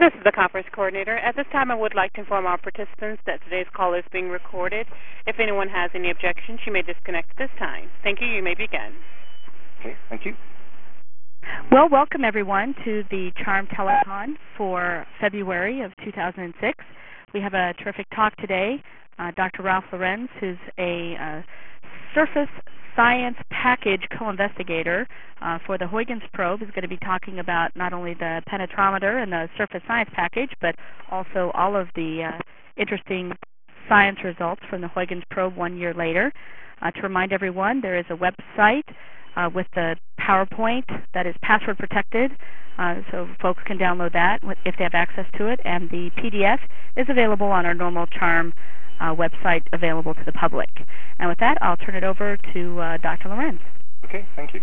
This is the conference coordinator. At this time, I would like to inform our participants that today's call is being recorded. If anyone has any objections, you may disconnect at this time. Thank you. You may begin. Okay, thank you. Well, welcome everyone to the CHARM Telecon for February of 2006. We have a terrific talk today. Dr. Ralph Lorenz, who's a surface science package co-investigator for the Huygens probe, is going to be talking about not only the penetrometer and the surface science package, but also all of the interesting science results from the Huygens probe 1 year later. To remind everyone, there is a website with the PowerPoint that is password protected, so folks can download that if they have access to it, and the PDF is available on our normal CHARM website available to the public. And with that, I'll turn it over to Dr. Lorenz. Okay, thank you.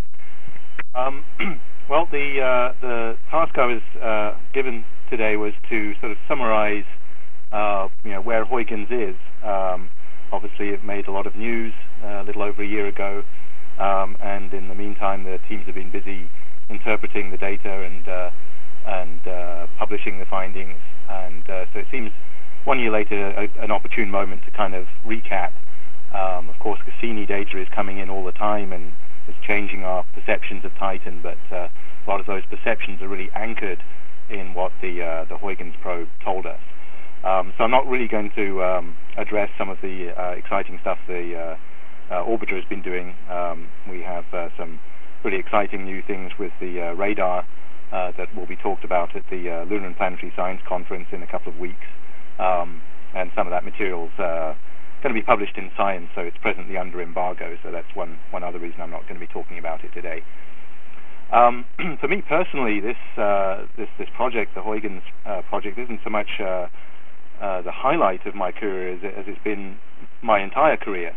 Well, the task I was given today was to sort of summarize, where Huygens is. Obviously, it made a lot of news a little over a year ago, and in the meantime, the teams have been busy interpreting the data and publishing the findings. And so it seems 1 year later an opportune moment to kind of recap. Of course, Cassini data is coming in all the time and is changing our perceptions of Titan, but a lot of those perceptions are really anchored in what the Huygens probe told us. So I'm not really going to address some of the exciting stuff the orbiter has been doing. We have some really exciting new things with the radar that will be talked about at the Lunar and Planetary Science Conference in a couple of weeks. And some of that material's going to be published in Science, so it's presently under embargo, so that's one other reason I'm not going to be talking about it today. For me personally, this project, the Huygens project, isn't so much the highlight of my career as it's been my entire career.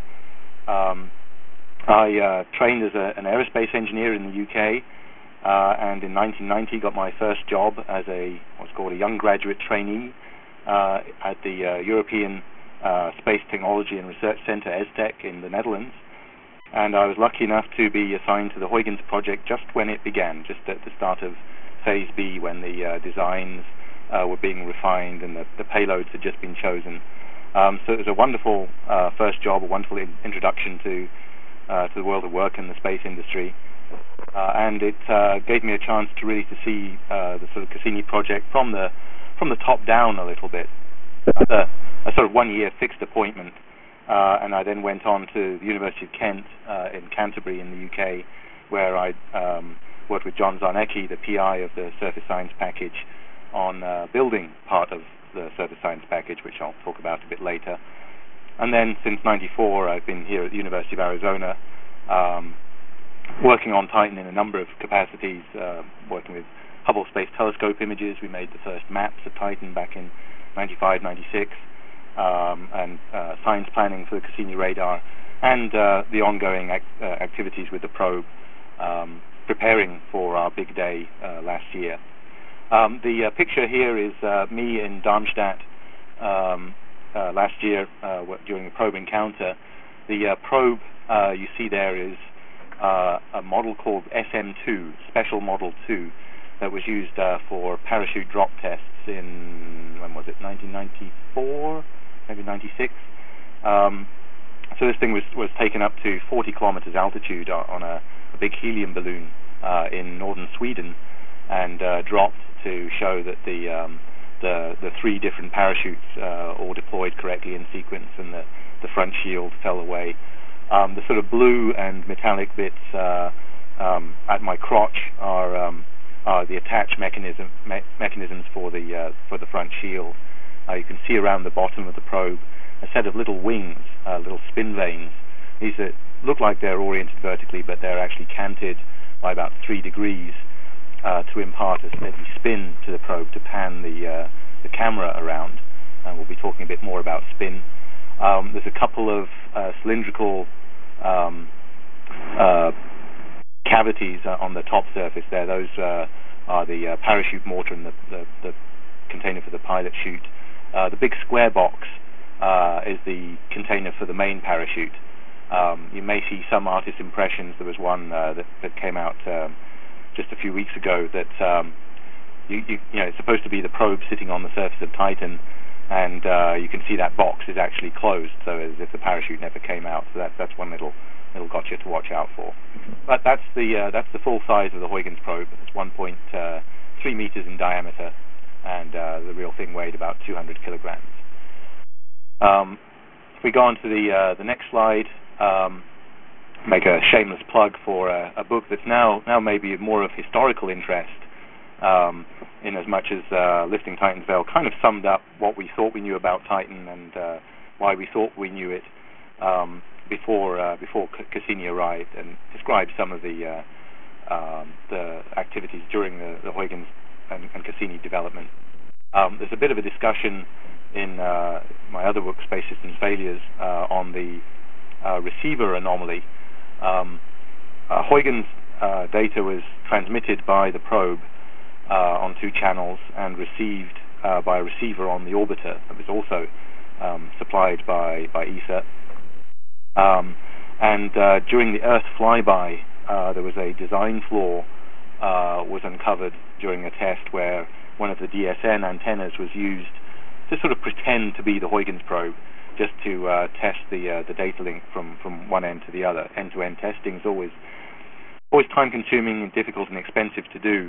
I trained as an aerospace engineer in the UK, and in 1990 got my first job as what's called a young graduate trainee at the European Space Technology and Research Center, ESTEC, in the Netherlands. And I was lucky enough to be assigned to the Huygens project just when it began, just at the start of Phase B, when the designs were being refined and the payloads had just been chosen. So it was a wonderful first job, a wonderful introduction to the world of work in the space industry. And it gave me a chance to really see the sort of Cassini project from the top down a little bit. A sort of 1 year fixed appointment, and I then went on to the University of Kent in Canterbury in the UK, where I worked with John Zarnecki, the PI of the Surface Science Package, on building part of the Surface Science Package, which I'll talk about a bit later. And then since '94, I've been here at the University of Arizona, working on Titan in a number of capacities, working with Hubble Space Telescope images. We made the first maps of Titan back in 95, 96, and science planning for the Cassini radar, and the ongoing activities with the probe, preparing for our big day last year. The picture here is me in Darmstadt last year during a probe encounter. The probe you see there is a model called SM2, Special Model 2, that was used for parachute drop tests in, when was it, 1994, maybe 96. So this thing was taken up to 40 kilometers altitude on a big helium balloon in northern Sweden, and dropped to show that the three different parachutes all deployed correctly in sequence, and the front shield fell away. The sort of blue and metallic bits at my crotch are the attach mechanisms for the front shield. You can see around the bottom of the probe a set of little wings, little spin vanes. These look like they're oriented vertically, but they're actually canted by about 3 degrees to impart a steady spin to the probe to pan the camera around. And we'll be talking a bit more about spin. There's a couple of cylindrical cavities on the top surface there. Those are the parachute mortar and the container for the pilot chute. The big square box is the container for the main parachute. You may see some artist impressions. There was one that came out just a few weeks ago that it's supposed to be the probe sitting on the surface of Titan, and you can see that box is actually closed, so as if the parachute never came out. So that's one little gotcha to watch out for. But that's the full size of the Huygens probe. It's 1.3 meters in diameter, and the real thing weighed about 200 kilograms. If we go on to the next slide, make a shameless plug for a book that's now maybe more of historical interest, in as much as Lifting Titan's Veil kind of summed up what we thought we knew about Titan and why we thought we knew it before Cassini arrived, and described some of the activities during the Huygens and Cassini development. There's a bit of a discussion in my other book, Space Systems Failures, on the receiver anomaly. Huygens data was transmitted by the probe on 2 channels and received by a receiver on the orbiter that was also supplied by ESA. And during the Earth flyby, there was a design flaw was uncovered during a test where one of the DSN antennas was used to sort of pretend to be the Huygens probe, just to test the data link from one end to the other. End-to-end testing is always time-consuming and difficult and expensive to do,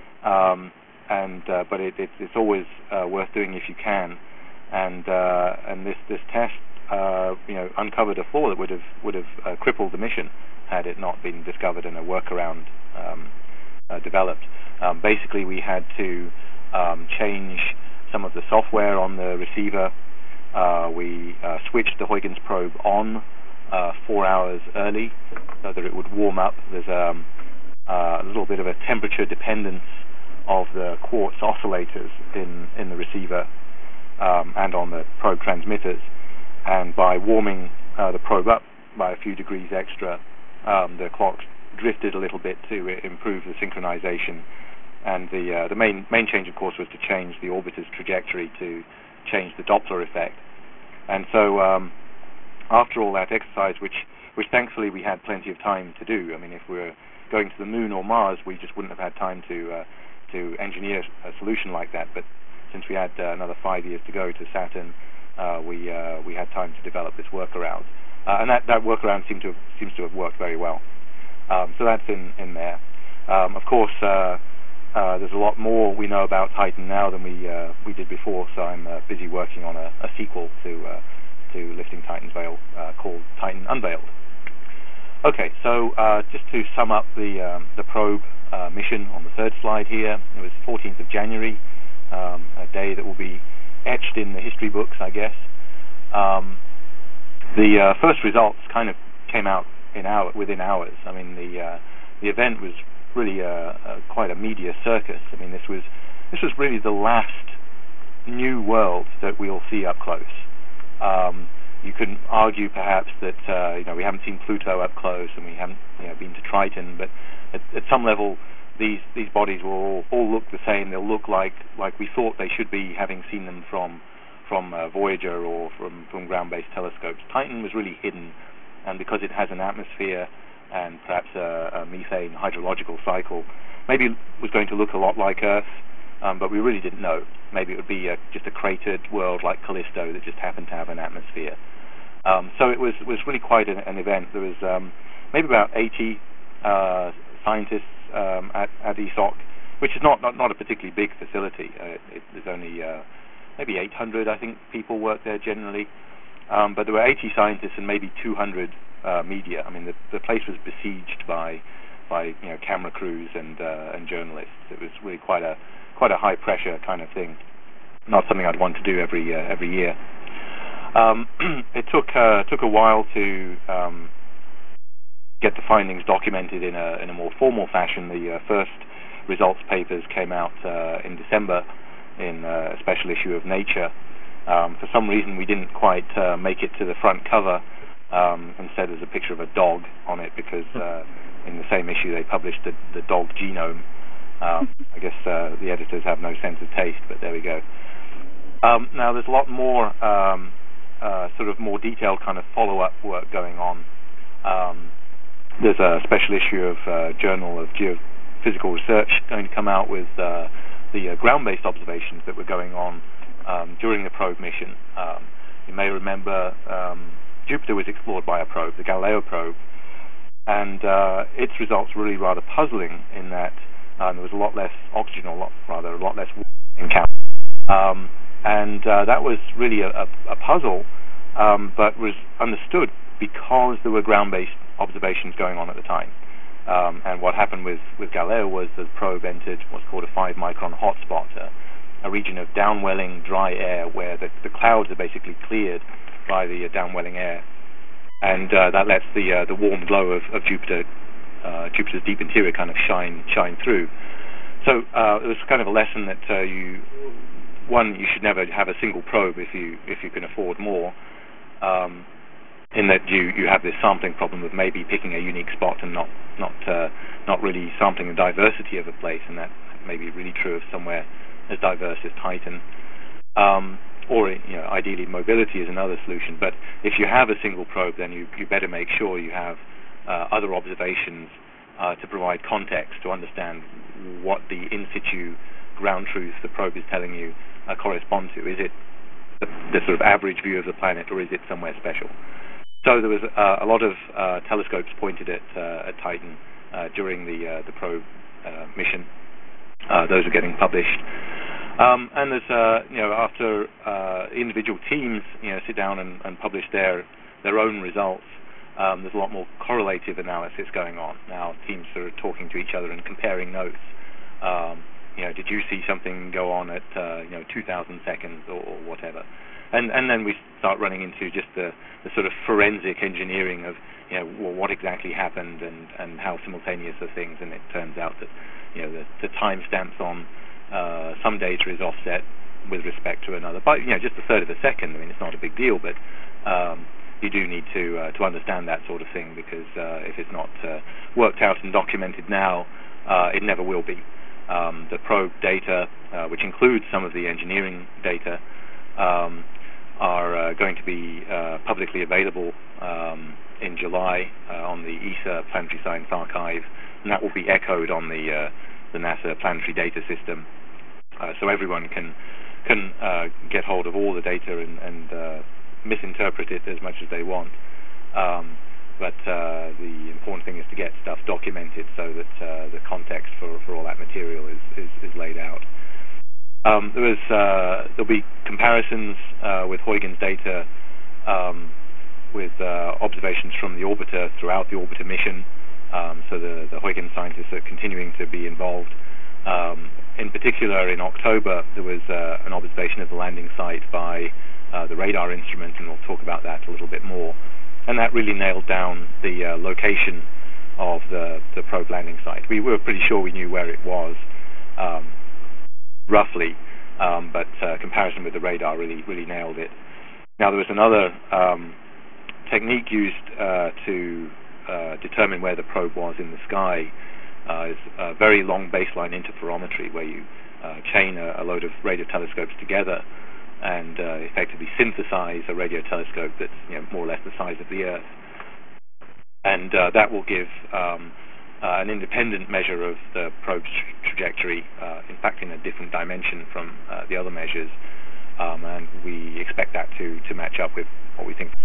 but it's always worth doing if you can. And this test uncovered a flaw that would have crippled the mission had it not been discovered and a workaround developed. Basically, we had to change some of the software on the receiver. We switched the Huygens probe on 4 hours early so that it would warm up. There's a little bit of a temperature dependence of the quartz oscillators in the receiver and on the probe transmitters. And by warming the probe up by a few degrees extra, the clocks drifted a little bit to improve the synchronization. And the main change, of course, was to change the orbiter's trajectory to change the Doppler effect. And so after all that exercise, which thankfully we had plenty of time to do. I mean, if we were going to the Moon or Mars, we just wouldn't have had time to engineer a solution like that. But since we had another 5 years to go to Saturn, we had time to develop this workaround, and that workaround seems to have worked very well. So that's in there. Of course, there's a lot more we know about Titan now than we did before. So I'm busy working on a sequel to Lifting Titan's Veil called Titan Unveiled. Okay, so just to sum up the probe mission on the third slide here, it was 14th of January, a day that will be etched in the history books, I guess. The first results kind of came out within hours. I mean, the event was really quite a media circus. I mean, this was really the last new world that we'll see up close. You could argue perhaps that we haven't seen Pluto up close and we haven't been to Triton, but at some level these bodies will all look the same. They'll look like we thought they should be, having seen them from Voyager or from ground-based telescopes. Titan was really hidden, and because it has an atmosphere and perhaps a methane hydrological cycle, maybe it was going to look a lot like Earth, but we really didn't know. Maybe it would be just a cratered world like Callisto that just happened to have an atmosphere. So it was really quite an event. There was maybe about 80 scientists at ESOC, which is not a particularly big facility. There's only maybe 800, I think, people work there generally. But there were 80 scientists and maybe 200 media. I mean, the place was besieged by camera crews and journalists. It was really quite a high pressure kind of thing. Not something I'd want to do every year. It took a while to get the findings documented in a more formal fashion. The first results papers came out in December in a special issue of Nature. For some reason, we didn't quite make it to the front cover. Instead, there's a picture of a dog on it because in the same issue they published the dog genome. I guess the editors have no sense of taste, but there we go. Now, there's a lot more sort of more detailed kind of follow-up work going on. There's a special issue of Journal of Geophysical Research going to come out with the ground-based observations that were going on during the probe mission. You may remember Jupiter was explored by a probe, the Galileo probe, and its results were really rather puzzling in that there was a lot less oxygen, a lot less water encountered. And that was really a puzzle, but was understood because there were ground-based observations going on at the time. And what happened with Galileo was the probe entered what's called a 5-micron hotspot, a region of downwelling dry air where the clouds are basically cleared by the downwelling air, and that lets the warm glow of Jupiter's deep interior kind of shine through. So it was kind of a lesson that you should never have a single probe if you can afford more. In that you have this sampling problem of maybe picking a unique spot and not really sampling the diversity of a place, and that may be really true of somewhere as diverse as Titan. Or ideally mobility is another solution. But if you have a single probe, then you better make sure you have other observations to provide context to understand what the in situ ground truth the probe is telling you corresponds to. Is it the sort of average view of the planet, or is it somewhere special? So there was a lot of telescopes pointed at Titan during the probe mission. Those are getting published. And there's after individual teams sit down and publish their own results, there's a lot more correlative analysis going on. Now teams are talking to each other and comparing notes. Did you see something go on at 2,000 seconds or whatever? And then we start running into just the sort of forensic engineering of what exactly happened and how simultaneous are things. And it turns out that the timestamps on some data is offset with respect to another by just a third of a second. I mean, it's not a big deal, but you do need to understand that sort of thing, because if it's not worked out and documented now, it never will be. The probe data, which includes some of the engineering data, are going to be publicly available in July on the ESA Planetary Science Archive, and that will be echoed on the NASA Planetary Data System, so everyone can get hold of all the data and misinterpret it as much as they want. But the important thing is to get stuff documented so that the context for all that material is laid out. There'll be comparisons with Huygens data with observations from the orbiter throughout the orbiter mission. So the Huygens scientists are continuing to be involved. In particular, in October, there was an observation of the landing site by the radar instrument, and we'll talk about that a little bit more. And that really nailed down the location of the probe landing site. We were pretty sure we knew where it was, roughly, but comparison with the radar really nailed it. Now, there was another technique used to determine where the probe was in the sky. Is a very long baseline interferometry, where you chain a load of radio telescopes together and effectively synthesize a radio telescope that's more or less the size of the Earth, and that will give an independent measure of the probe's trajectory, in fact in a different dimension from the other measures, and we expect that to match up with what we think.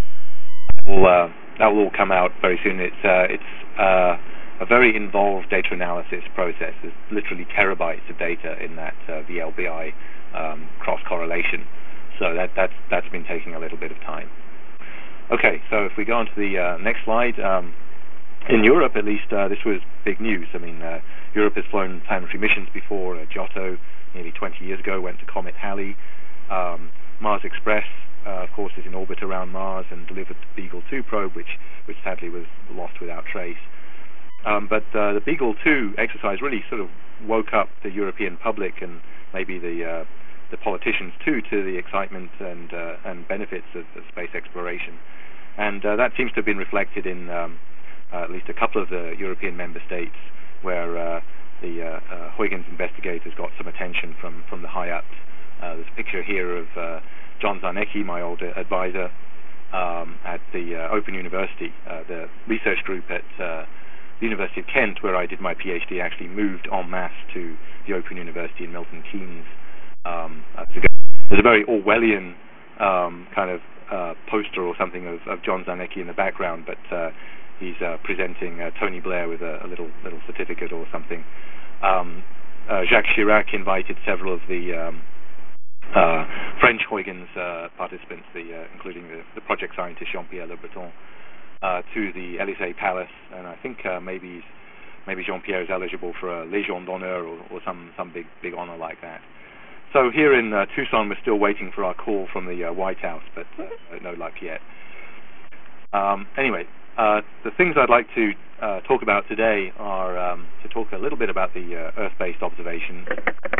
That will all come out very soon. It's a very involved data analysis process. There's literally terabytes of data in that VLBI cross-correlation. So that's been taking a little bit of time. Okay, so if we go on to the next slide, in Europe at least, this was big news. I mean, Europe has flown planetary missions before. Giotto, nearly 20 years ago, went to Comet Halley. Mars Express, of course, is in orbit around Mars and delivered the Beagle 2 probe, which sadly was lost without trace. But the Beagle 2 exercise really sort of woke up the European public and maybe the politicians too to the excitement and benefits of space exploration, and that seems to have been reflected in at least a couple of the European member states, where the Huygens investigators got some attention from the high ups. There's a picture here of John Zarnecki, my old advisor at the Open University, the research group at the University of Kent, where I did my PhD, actually moved en masse to the Open University in Milton Keynes. There's a very Orwellian kind of poster or something of John Zarnecki in the background, but he's presenting Tony Blair with a little certificate or something. Jacques Chirac invited several of the French Huygens participants, including the project scientist Jean-Pierre Le Breton, to the Élysée Palace, and I think maybe Jean-Pierre is eligible for a Légion d'honneur or some big honor like that. So here in Tucson, we're still waiting for our call from the White House, but no luck yet. Anyway, the things I'd like to talk about today are to talk a little bit about the Earth-based observations,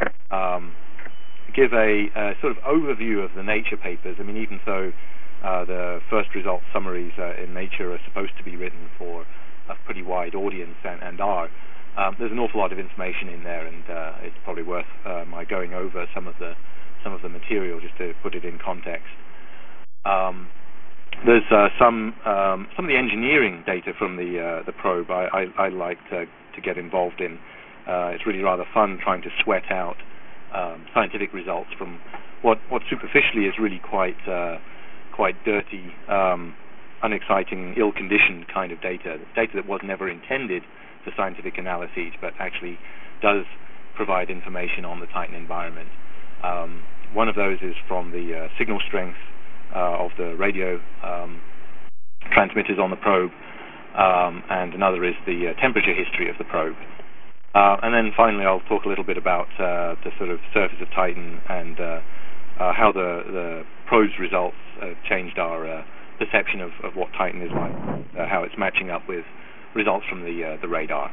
give a sort of overview of the Nature papers. I mean, even though the first result summaries in Nature are supposed to be written for a pretty wide audience and are, there's an awful lot of information in there, and it's probably worth my going over some of the material just to put it in context. There's some of the engineering data from the probe I like to get involved in. It's really rather fun trying to sweat out scientific results from what superficially is really quite dirty, unexciting, ill-conditioned kind of data that was never intended for scientific analyses, but actually does provide information on the Titan environment. One of those is from the signal strength of the radio transmitters on the probe, and another is the temperature history of the probe. And then finally I'll talk a little bit about the sort of surface of Titan and how the probe's results changed our perception of what Titan is like, how it's matching up with results from the radar.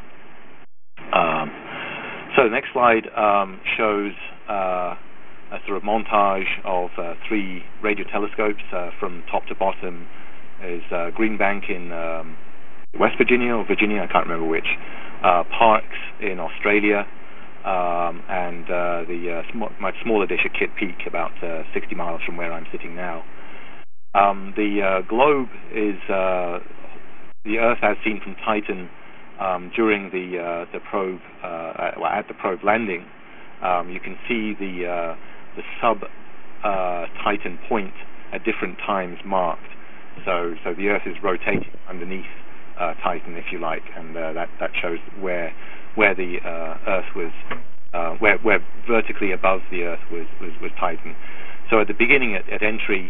So the next slide shows a sort of montage of 3 radio telescopes from top to bottom. Is Green Bank in West Virginia or Virginia, I can't remember which, Parkes in Australia, and the much smaller dish at Kitt Peak, about 60 miles from where I'm sitting now. The globe is the Earth as seen from Titan during the probe, at the probe landing. You can see the sub-Titan point at different times marked. So the Earth is rotating underneath Titan, if you like, and that shows where the Earth was, where vertically above the Earth was Titan. So at the beginning, at entry,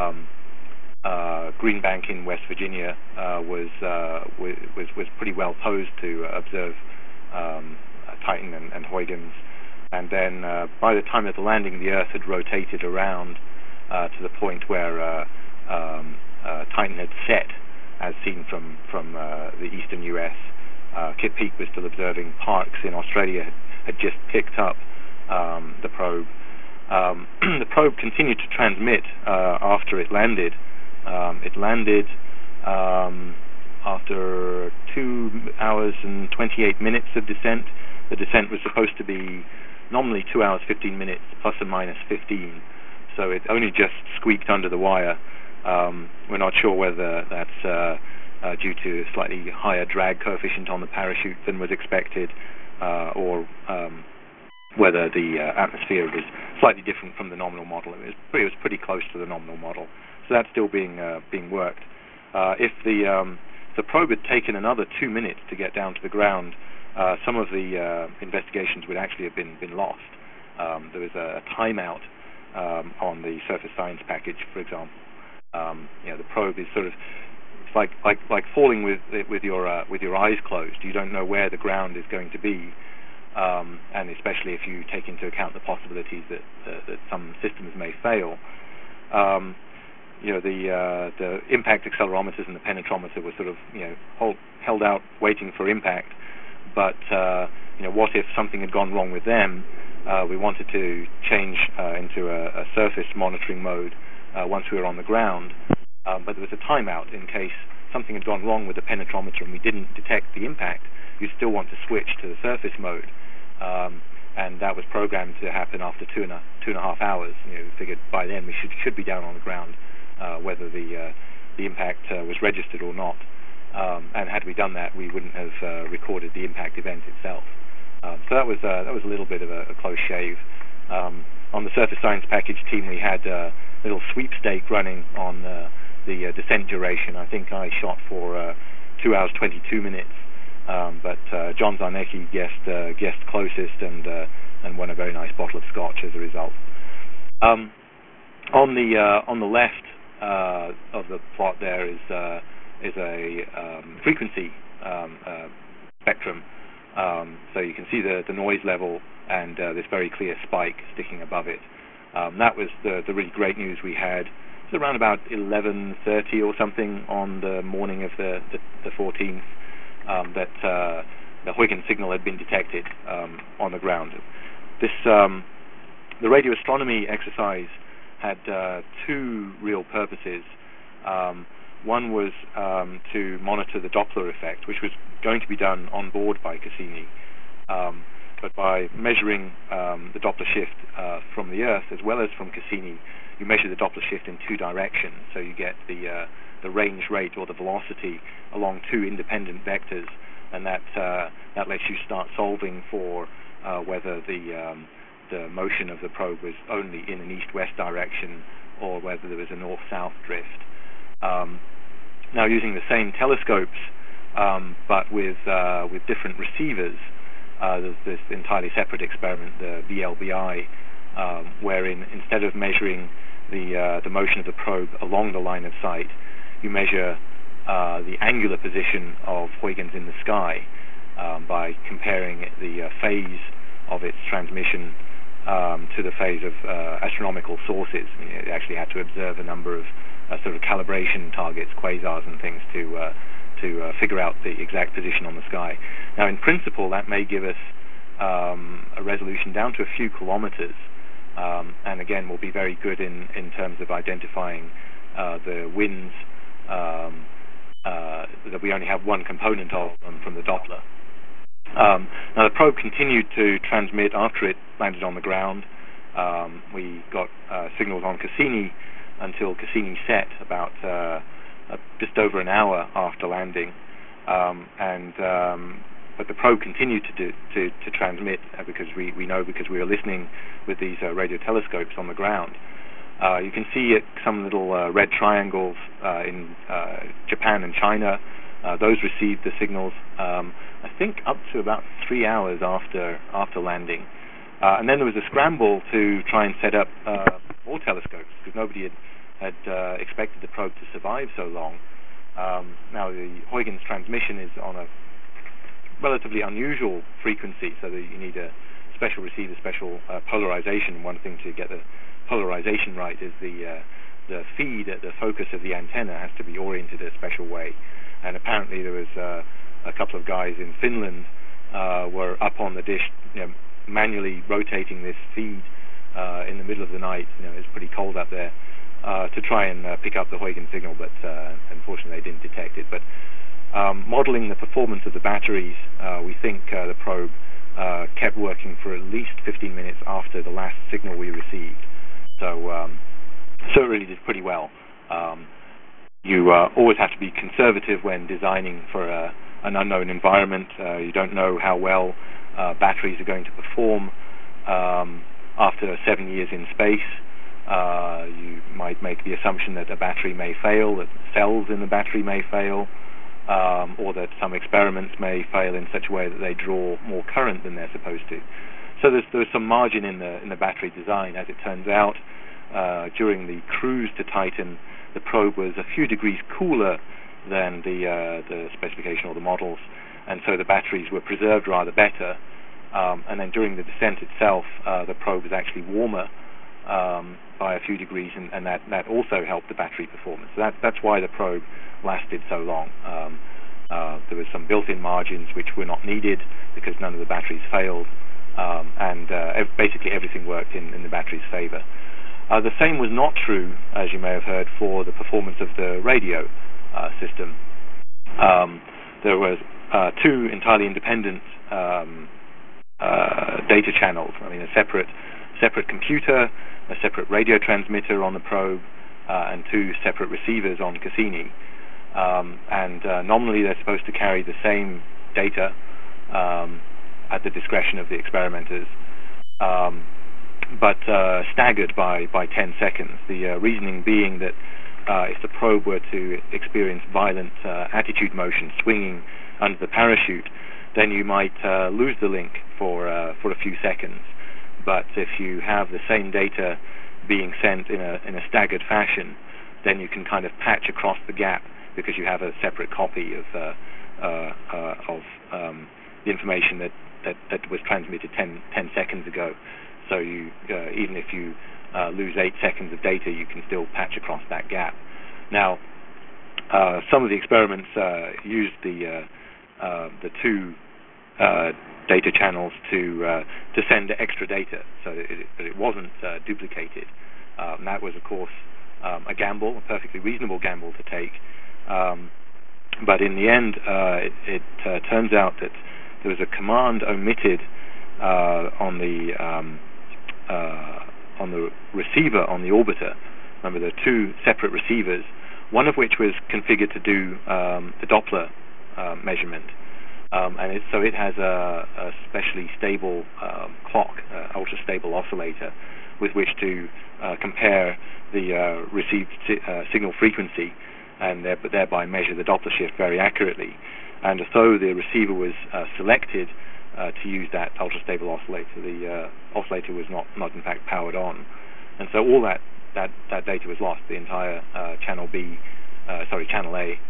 Green Bank in West Virginia was pretty well posed to observe Titan and Huygens, and then by the time of the landing, the Earth had rotated around to the point where Titan had set, as seen from the eastern U.S. Kitt Peak was still observing. Parkes in Australia had just picked up the probe. The probe continued to transmit after it landed. It landed after 2 hours and 28 minutes of descent. The descent was supposed to be nominally 2 hours 15 minutes plus or minus 15, so it only just squeaked under the wire. We're not sure whether that's due to a slightly higher drag coefficient on the parachute than was expected, or whether the atmosphere was slightly different from the nominal model. It was pretty close to the nominal model, so that's still being worked. If the probe had taken another 2 minutes to get down to the ground, some of the investigations would actually have been lost. There was a timeout on the surface science package, for example. The probe is sort of, it's like falling with your eyes closed. You don't know where the ground is going to be, and especially if you take into account the possibilities that some systems may fail. The impact accelerometers and the penetrometer were sort of held out waiting for impact. But what if something had gone wrong with them? We wanted to change into a surface monitoring mode once we were on the ground, but there was a timeout in case something had gone wrong with the penetrometer and we didn't detect the impact. You'd still want to switch to the surface mode, and that was programmed to happen after two and a half hours. We figured by then we should be down on the ground, whether the impact was registered or not. and had we done that, we wouldn't have recorded the impact event itself. So that was a little bit of a close shave. On the Surface Science Package team, we had a little sweepstake running on the descent duration. I think I shot for 2 hours 22 minutes, but John Zarnecki guessed closest and won a very nice bottle of scotch as a result. On the left of the plot there is a frequency spectrum. So you can see the noise level and this very clear spike sticking above it. That was the really great news we had. It was around about 11:30 or something on the morning of the 14th that the Huygens signal had been detected on the ground. The radio astronomy exercise had two real purposes. One was to monitor the Doppler effect, which was going to be done on board by Cassini. But by measuring the Doppler shift from the Earth as well as from Cassini, you measure the Doppler shift in two directions. So you get the range rate or the velocity along two independent vectors, and that lets you start solving for whether the motion of the probe was only in an east-west direction or whether there was a north-south drift. Now, using the same telescopes, but with different receivers, there's this entirely separate experiment, the VLBI, wherein instead of measuring the motion of the probe along the line of sight, you measure the angular position of Huygens in the sky by comparing the phase of its transmission to the phase of astronomical sources. I mean, it actually had to observe a number of sort of calibration targets, quasars and things, to figure out the exact position on the sky. Now, in principle, that may give us a resolution down to a few kilometers, and again, will be very good in terms of identifying the winds that we only have one component of from the Doppler. Now, the probe continued to transmit after it landed on the ground. We got signals on Cassini until Cassini set about just over an hour after landing, but the probe continued to transmit because we know because we were listening with these radio telescopes on the ground. You can see some little red triangles in Japan and China. Those received the signals, I think, up to about 3 hours after landing. And then there was a scramble to try and set up more telescopes because nobody had expected the probe to survive so long. Now, the Huygens transmission is on a relatively unusual frequency, so that you need a special receiver, special polarization. One thing to get the polarization right is the feed at the focus of the antenna has to be oriented a special way. And apparently there was a couple of guys in Finland were up on the dish, manually rotating this feed in the middle of the night. It's pretty cold up there, to try and pick up the Huygens signal, but unfortunately they didn't detect it. But modeling the performance of the batteries, we think the probe kept working for at least 15 minutes after the last signal we received. So it really did pretty well. You always have to be conservative when designing for an unknown environment. You don't know how well batteries are going to perform after 7 years in space. You might make the assumption that a battery may fail, that cells in the battery may fail, or that some experiments may fail in such a way that they draw more current than they're supposed to. So there's some margin in the battery design. As it turns out, during the cruise to Titan, the probe was a few degrees cooler than the specification or the models, and so the batteries were preserved rather better. And then during the descent itself, the probe was actually warmer by a few degrees, and that also helped the battery performance. So that's why the probe lasted so long. There was some built-in margins which were not needed because none of the batteries failed, and basically everything worked in the battery's favor. The same was not true, as you may have heard, for the performance of the radio system. There was two entirely independent data channels. I mean, a separate computer, a separate radio transmitter on the probe, and two separate receivers on Cassini. and nominally they're supposed to carry the same data at the discretion of the experimenters, but staggered by 10 seconds. The reasoning being that if the probe were to experience violent attitude motion swinging under the parachute, then you might lose the link for a few seconds. But if you have the same data being sent in a staggered fashion, then you can kind of patch across the gap because you have a separate copy of the information that was transmitted 10 seconds ago. So you even if you lose 8 seconds of data, you can still patch across that gap. Now, some of the experiments used the two data channels to send extra data, so that it wasn't duplicated. And that was, of course, a gamble, a perfectly reasonable gamble to take. But in the end, it turns out that there was a command omitted on the receiver on the orbiter. Remember, there are two separate receivers, one of which was configured to do the Doppler measurement, and so it has a specially stable clock, ultra-stable oscillator, with which to compare the received signal frequency and thereby measure the Doppler shift very accurately. And although the receiver was selected to use that ultra-stable oscillator, the oscillator was not in fact powered on, and so all that data was lost. The entire channel A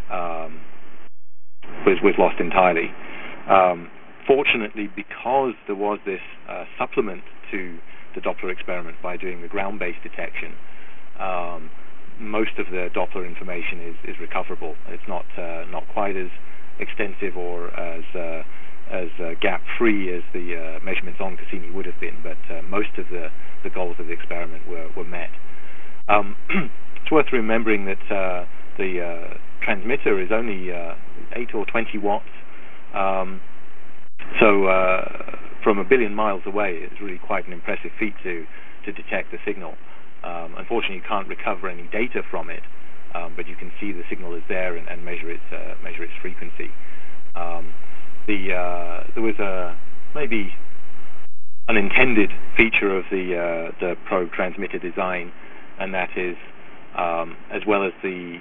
was lost entirely. Fortunately, because there was this supplement to the Doppler experiment by doing the ground-based detection, most of the Doppler information is recoverable. It's not quite as extensive or as gap-free as the measurements on Cassini would have been, but most of the goals of the experiment were met. It's worth remembering that the transmitter is only 8 or 20 watts, so from a billion miles away, it's really quite an impressive feat to detect the signal. Unfortunately, you can't recover any data from it, but you can see the signal is there and measure its frequency. There was maybe unintended feature of the probe transmitter design, and that is, as well as the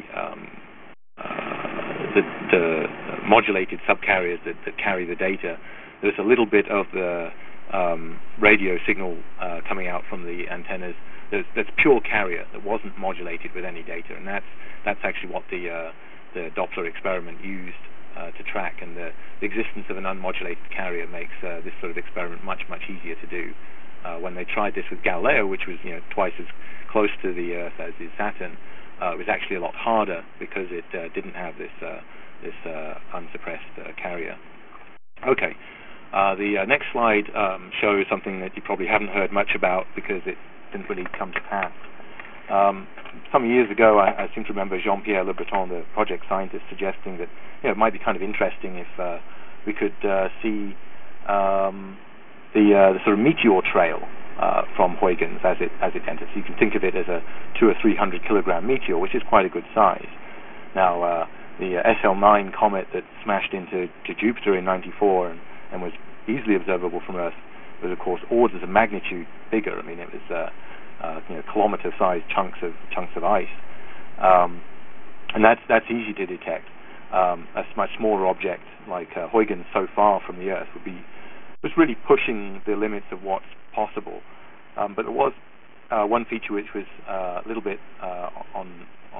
modulated subcarriers that carry the data, there's a little bit of the radio signal coming out from the antennas that's pure carrier that wasn't modulated with any data, and that's actually what the Doppler experiment used to track. And the existence of an unmodulated carrier makes this sort of experiment much easier to do. When they tried this with Galileo, which was twice as close to the Earth as is Saturn, it was actually a lot harder because it didn't have this unsuppressed carrier. Okay, the next slide shows something that you probably haven't heard much about because it didn't really come to pass. Some years ago, I seem to remember Jean-Pierre Le Breton, the project scientist, suggesting that it might be kind of interesting if we could see the sort of meteor trail from Huygens as it enters. You can think of it as a 200 or 300 kilogram meteor, which is quite a good size. Now, the SL9 comet that smashed into Jupiter in '94 and was easily observable from Earth was, of course, orders of magnitude bigger. I mean, it was kilometer-sized chunks of ice, and that's easy to detect. A much smaller object like Huygens so far from the Earth was really pushing the limits of what's possible. But there was one feature which was a little bit on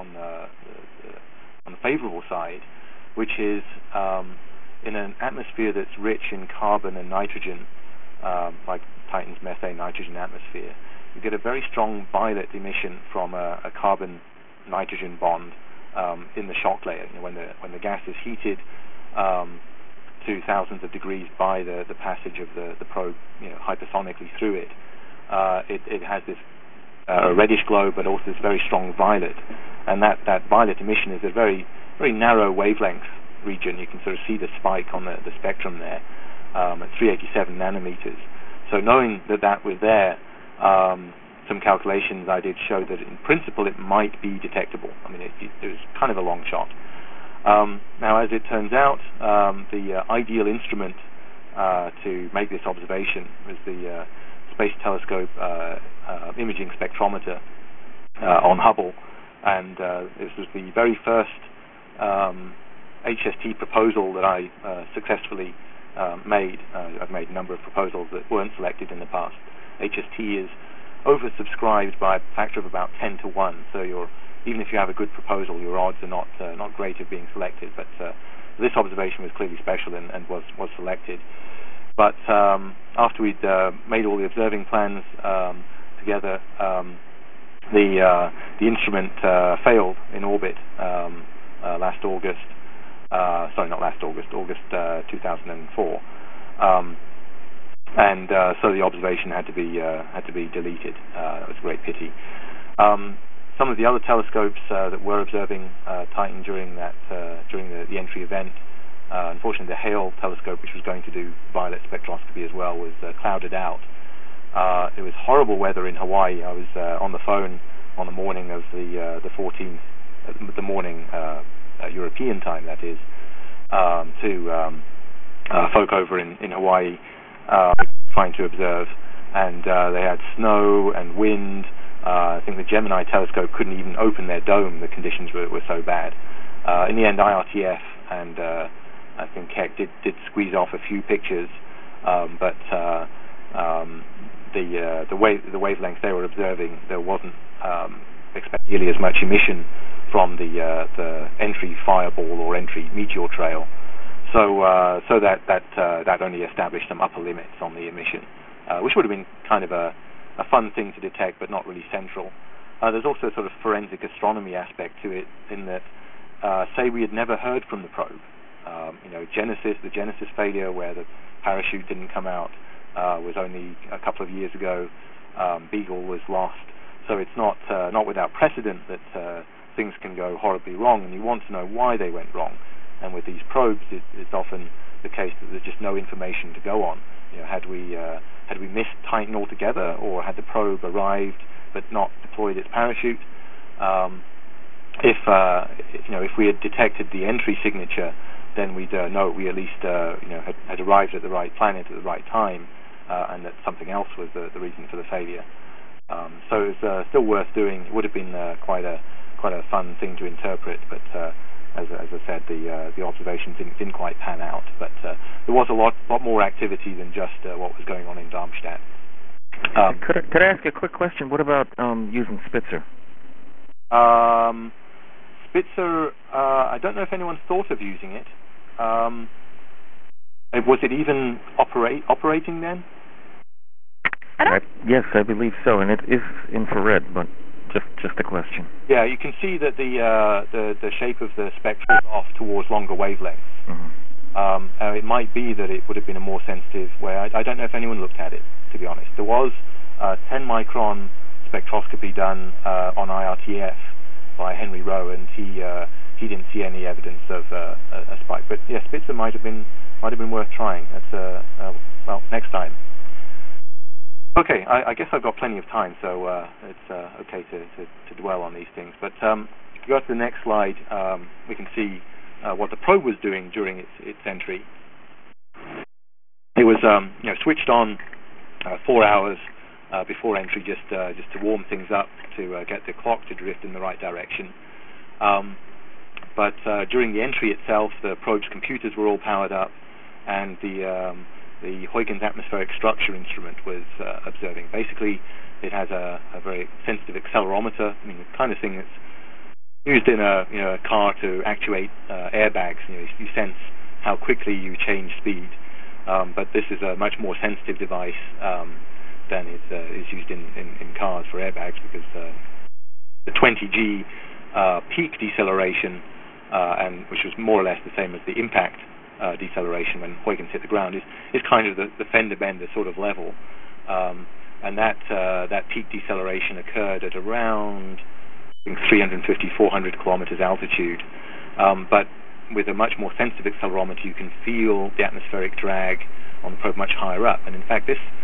the favorable side, which is in an atmosphere that's rich in carbon and nitrogen, like Titan's methane-nitrogen atmosphere, you get a very strong violet emission from a carbon-nitrogen bond in the shock layer. When the gas is heated to thousands of degrees by the passage of the probe, hypersonically through it, it has this reddish glow, but also this very strong violet. And that violet emission is a very narrow wavelength region. You can sort of see the spike on the spectrum there at 387 nanometers. So knowing that was there some calculations I did show that in principle it might be detectable. I mean, it was kind of a long shot. Now, as it turns out, the ideal instrument to make this observation was the Space Telescope imaging spectrometer on Hubble, and this was the very first HST proposal that I successfully made. I've made a number of proposals that weren't selected in the past. HST is oversubscribed by a factor of about 10 to 1, so even if you have a good proposal, your odds are not great of being selected. But this observation was clearly special and was selected. But after we'd made all the observing plans together, the instrument failed in orbit last August. Sorry, not last August, August 2004. And so the observation had to be deleted. It was a great pity. Some of the other telescopes that were observing Titan during the entry event, unfortunately, the Hale telescope, which was going to do violet spectroscopy as well, was clouded out. It was horrible weather in Hawaii. I was on the phone on the morning of the 14th, the morning European time, that is, to folk over in Hawaii trying to observe, and they had snow and wind. I think the Gemini telescope couldn't even open their dome. The conditions were so bad. In the end, IRTF and I think Keck did squeeze off a few pictures, but the wavelengths they were observing, there wasn't expected nearly as much emission from the entry fireball or entry meteor trail. So that only established some upper limits on the emission, which would have been kind of a fun thing to detect, but not really central. There's also a sort of forensic astronomy aspect to it, in that, say we had never heard from the probe. The Genesis failure, where the parachute didn't come out, was only a couple of years ago. Beagle was lost, so it's not without precedent that things can go horribly wrong, and you want to know why they went wrong. And with these probes, it's often the case that there's just no information to go on. Had we missed Titan altogether, or had the probe arrived but not deployed its parachute? If we had detected the entry signature, then we'd know we at least had arrived at the right planet at the right time, and that something else was the reason for the failure. So it's still worth doing. It would have been quite a fun thing to interpret, but as I said, the observations didn't quite pan out. But there was a lot more activity than just what was going on in Darmstadt. Could I ask a quick question? What about using Spitzer? Spitzer, I don't know if anyone's thought of using it. Was it even operating then? Yes, I believe so, and it is infrared, but just a question. Yeah, you can see that the shape of the spectrum is off towards longer wavelengths. Mm-hmm. It might be that it would have been a more sensitive way. I don't know if anyone looked at it, to be honest. There was 10 micron spectroscopy done on IRTF by Henry Rowe, and he didn't see any evidence of a spike. But yeah, Spitzer might have been worth trying. That's next time. Okay, I guess I've got plenty of time, so it's okay to dwell on these things. But if you go to the next slide, we can see what the probe was doing during its entry. It was switched on 4 hours before entry, just to warm things up, to get the clock to drift in the right direction. But during the entry itself, the probe's computers were all powered up, and the Huygens atmospheric structure instrument was observing. Basically, it has a very sensitive accelerometer. I mean, the kind of thing that's used in a car to actuate airbags. You sense how quickly you change speed. But this is a much more sensitive device than is used in cars for airbags, because the 20G peak deceleration, and which was more or less the same as the impact deceleration when Huygens hit the ground, is kind of the fender bender sort of level, and that peak deceleration occurred at around 350-400 kilometers altitude, but with a much more sensitive accelerometer, you can feel the atmospheric drag on the probe much higher up. And in fact, this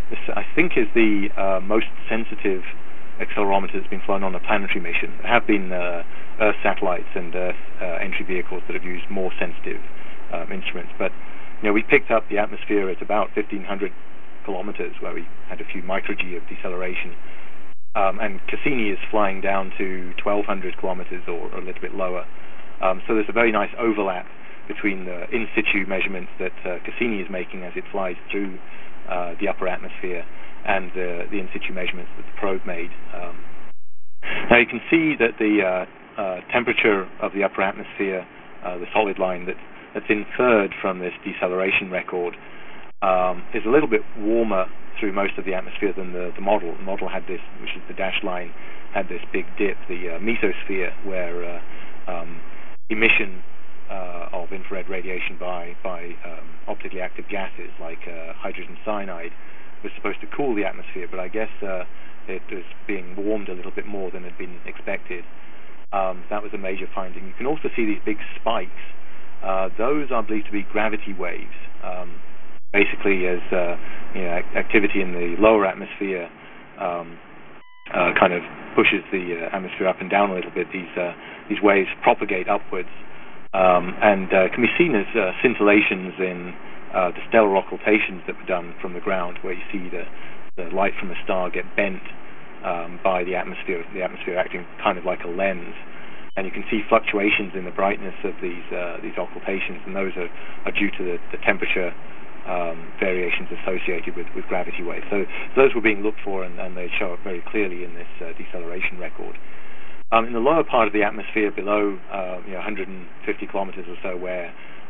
this, I think, is the most sensitive accelerometer that's been flown on a planetary mission. There have been Earth satellites and Earth entry vehicles that have used more sensitive instruments, but we picked up the atmosphere at about 1,500 kilometers, where we had a few micro-G of deceleration, and Cassini is flying down to 1,200 kilometers or a little bit lower. So there's a very nice overlap between the in-situ measurements that Cassini is making as it flies through the upper atmosphere and the in-situ measurements that the probe made. Now you can see that the temperature of the upper atmosphere, the solid line that's inferred from this deceleration record, is a little bit warmer through most of the atmosphere than the model. The model had this, which is the dashed line, had this big dip, the mesosphere, where emission of infrared radiation by optically active gases like hydrogen cyanide was supposed to cool the atmosphere, but I guess it was being warmed a little bit more than had been expected. That was a major finding. You can also see these big spikes. Those are believed to be gravity waves. Basically, as activity in the lower atmosphere kind of pushes the atmosphere up and down a little bit, these waves propagate upwards and can be seen as scintillations in the stellar occultations that were done from the ground, where you see the light from a star get bent by the atmosphere acting kind of like a lens. And you can see fluctuations in the brightness of these occultations, and those are due to the temperature variations associated with gravity waves. So those were being looked for, and they show up very clearly in this deceleration record. In the lower part of the atmosphere, below 150 kilometers or so, where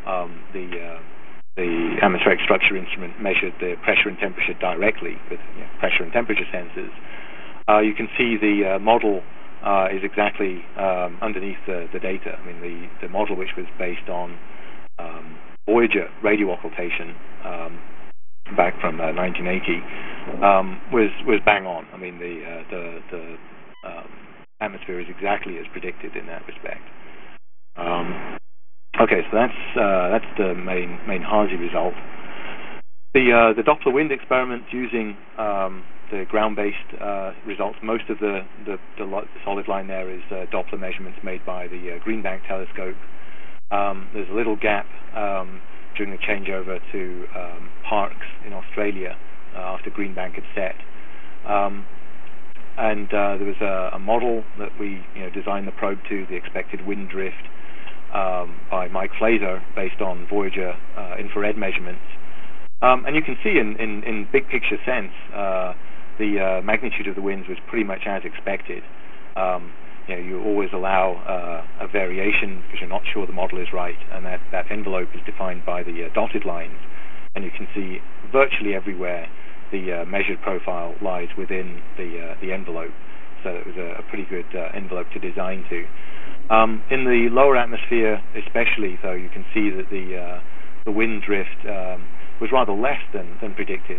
the atmospheric structure instrument measured the pressure and temperature directly with pressure and temperature sensors, you can see the model is exactly underneath the data. I mean, the model, which was based on Voyager radio occultation back from 1980, was bang on. I mean, the atmosphere is exactly as predicted in that respect. Okay, so that's the main HARSI result. The Doppler wind experiment using the ground-based results. Most of the solid line there is Doppler measurements made by the Green Bank telescope. There's a little gap during the changeover to Parkes in Australia after Green Bank had set. And there was a model that we designed the probe to, the expected wind drift, by Mike Flaser, based on Voyager infrared measurements. And you can see in big picture sense, the magnitude of the winds was pretty much as expected. You always allow a variation because you're not sure the model is right, and that envelope is defined by the dotted lines, and you can see virtually everywhere the measured profile lies within the envelope. So it was a pretty good envelope to design to. In the lower atmosphere especially, though, you can see that the wind drift was rather less than predicted.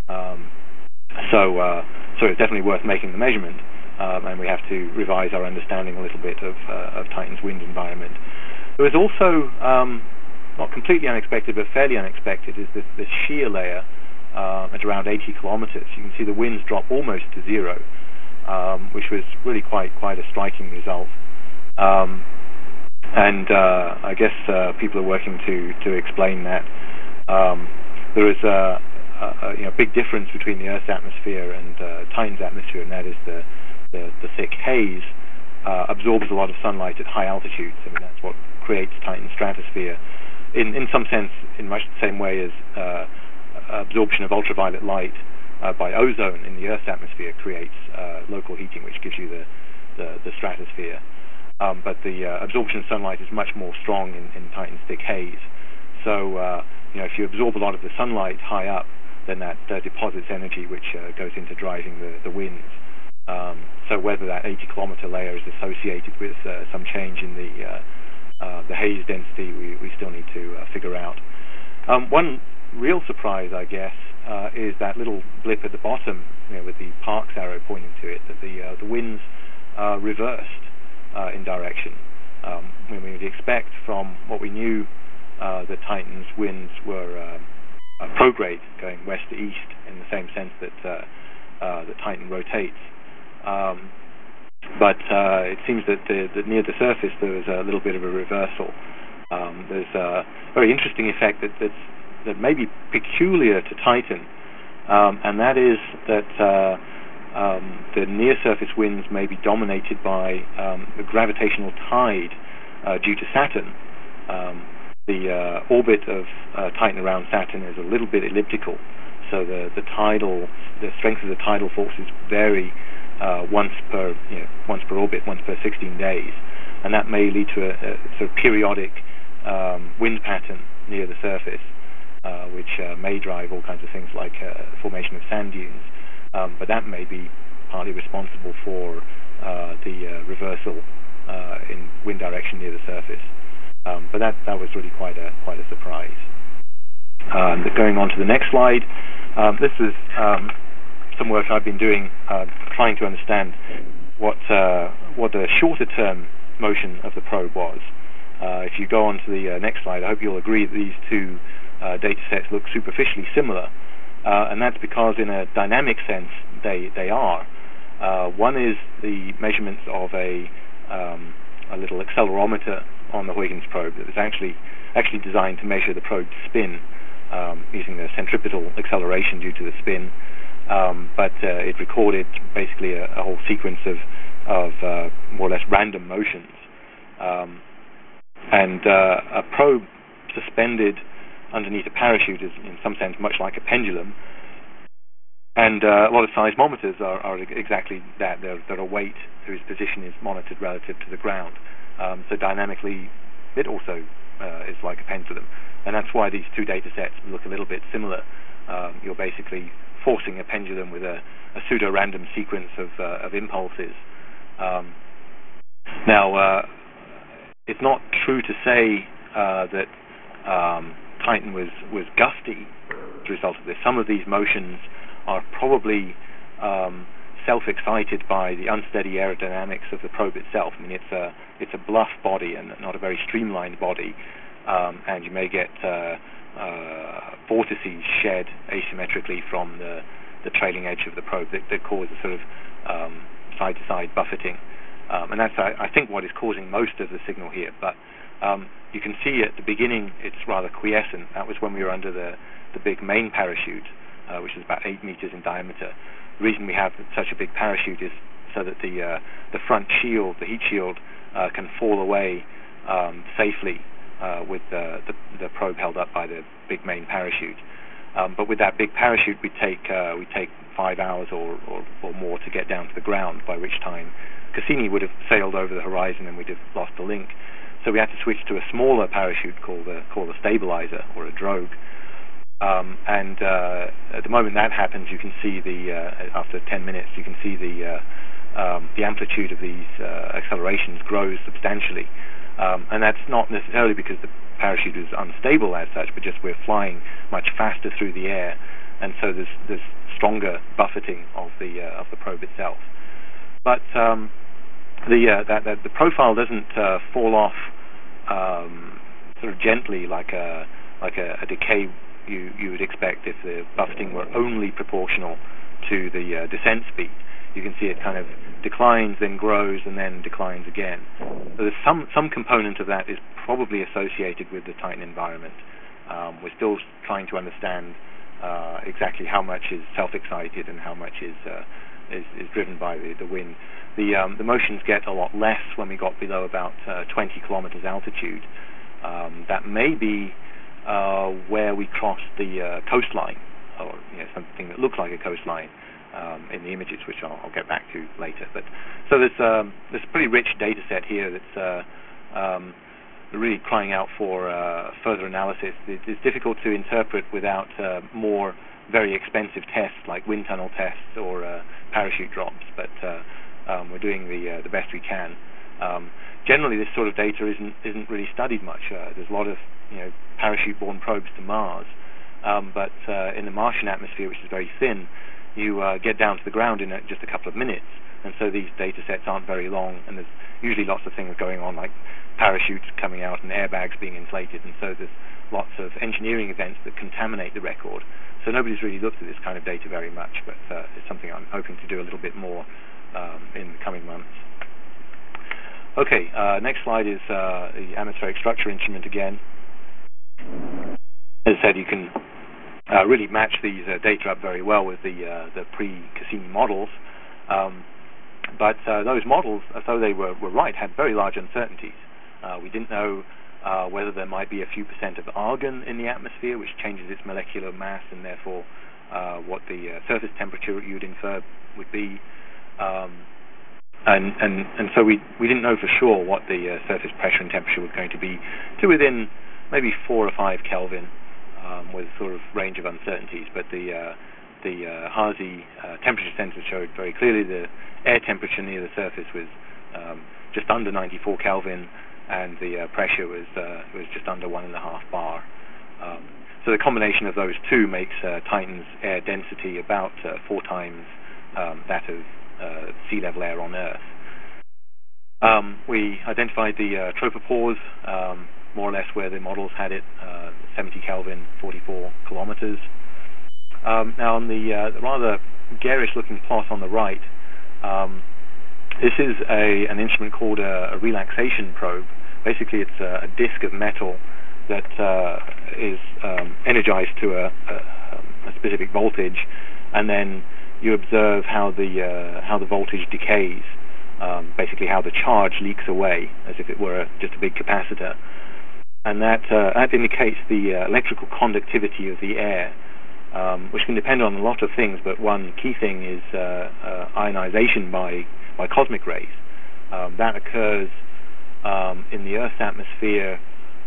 So it's definitely worth making the measurement, and we have to revise our understanding a little bit of Titan's wind environment. There was also, not completely unexpected, but fairly unexpected, is this shear layer at around 80 kilometers. You can see the winds drop almost to zero, which was really quite a striking result. And I guess people are working to explain that. There is a big difference between the Earth's atmosphere and Titan's atmosphere, and that is the thick haze absorbs a lot of sunlight at high altitudes. I mean, that's what creates Titan's stratosphere. In some sense, in much the same way as absorption of ultraviolet light by ozone in the Earth's atmosphere creates local heating, which gives you the stratosphere. But the absorption of sunlight is much more strong in Titan's thick haze. So if you absorb a lot of the sunlight high up, then that deposits energy, which goes into driving the winds. So whether that 80-kilometer layer is associated with some change in the haze density, we still need to figure out. One real surprise, I guess, is that little blip at the bottom, with the Parkes arrow pointing to it, that the winds reversed in direction. We would expect from what we knew that Titan's winds were prograde going west to east in the same sense that Titan rotates. But it seems that near the surface there is a little bit of a reversal. There's a very interesting effect that may be peculiar to Titan, and that is that the near-surface winds may be dominated by the gravitational tide due to Saturn. The orbit of Titan around Saturn is a little bit elliptical, so the strength of the tidal forces vary once per orbit, once per 16 days, and that may lead to a sort of periodic wind pattern near the surface, which may drive all kinds of things like formation of sand dunes. But that may be partly responsible for the reversal in wind direction near the surface. But that was really quite a surprise. Going on to the next slide, this is some work I've been doing trying to understand what the shorter-term motion of the probe was. If you go on to the next slide, I hope you'll agree that these two data sets look superficially similar, and that's because in a dynamic sense they are. One is the measurements of a little accelerometer on the Huygens probe that was actually designed to measure the probe's spin using the centripetal acceleration due to the spin, but it recorded basically a whole sequence of more or less random motions. And a probe suspended underneath a parachute is in some sense much like a pendulum, and a lot of seismometers are exactly that. They're a weight whose position is monitored relative to the ground. So dynamically it also is like a pendulum, and that's why these two data sets look a little bit similar. You're basically forcing a pendulum with a pseudo-random sequence of impulses. Now, it's not true to say that Titan was gusty as a result of this. Some of these motions are probably self-excited by the unsteady aerodynamics of the probe itself. I mean, it's a bluff body and not a very streamlined body, and you may get vortices shed asymmetrically from the trailing edge of the probe that cause a sort of side-to-side buffeting. And that's, I think, what is causing most of the signal here. But you can see at the beginning it's rather quiescent. That was when we were under the big main parachute, which is about 8 meters in diameter. The reason we have such a big parachute is so that the front shield, the heat shield, can fall away safely with the probe held up by the big main parachute. But with that big parachute, we take 5 hours or more to get down to the ground, by which time Cassini would have sailed over the horizon and we'd have lost the link. So we had to switch to a smaller parachute called a stabilizer or a drogue. And at the moment that happens, you can see after 10 minutes, you can see the amplitude of these accelerations grows substantially. And that's not necessarily because the parachute is unstable as such, but just we're flying much faster through the air, and so there's stronger buffeting of the probe itself. But the profile doesn't fall off sort of gently like a decay you would expect if the buffeting were only proportional to the descent speed. You can see it kind of declines, then grows, and then declines again. So there's some component of that is probably associated with the Titan environment. We're still trying to understand exactly how much is self-excited and how much is driven by the wind. The motions get a lot less when we got below about 20 kilometers altitude. That may be where we crossed the coastline, or something that looks like a coastline in the images, which I'll get back to later. But so there's a pretty rich data set here that's really crying out for further analysis. It's difficult to interpret without more very expensive tests like wind tunnel tests or parachute drops, but we're doing the best we can. Generally, this sort of data isn't really studied much. There's a lot of parachute-borne probes to Mars, but in the Martian atmosphere, which is very thin, you get down to the ground in just a couple of minutes, and so these data sets aren't very long, and there's usually lots of things going on, like parachutes coming out and airbags being inflated, and so there's lots of engineering events that contaminate the record. So nobody's really looked at this kind of data very much, but it's something I'm hoping to do a little bit more in the coming months. Okay, next slide is the atmospheric structure instrument again. As I said, you can really match these data up very well with the pre-Cassini models, but those models, though they were right, had very large uncertainties. We didn't know whether there might be a few percent of argon in the atmosphere, which changes its molecular mass, and therefore what the surface temperature you'd infer would be. And so we didn't know for sure what the surface pressure and temperature was going to be, to within maybe 4 or 5 Kelvin, with sort of range of uncertainties. But the HASI temperature sensor showed very clearly the air temperature near the surface was just under 94 Kelvin, and the pressure was just under 1.5 bar. So the combination of those two makes Titan's air density about 4 times that of sea level air on Earth. We identified the tropopause, more or less where the models had it, 70 Kelvin, 44 kilometers. Now on the rather garish-looking plot on the right, this is an instrument called a relaxation probe. Basically, it's a disc of metal that is energized to a specific voltage, and then you observe how the voltage decays, basically how the charge leaks away, as if it were just a big capacitor, and that indicates the electrical conductivity of the air, which can depend on a lot of things, but one key thing is ionization by cosmic rays. That occurs in the Earth's atmosphere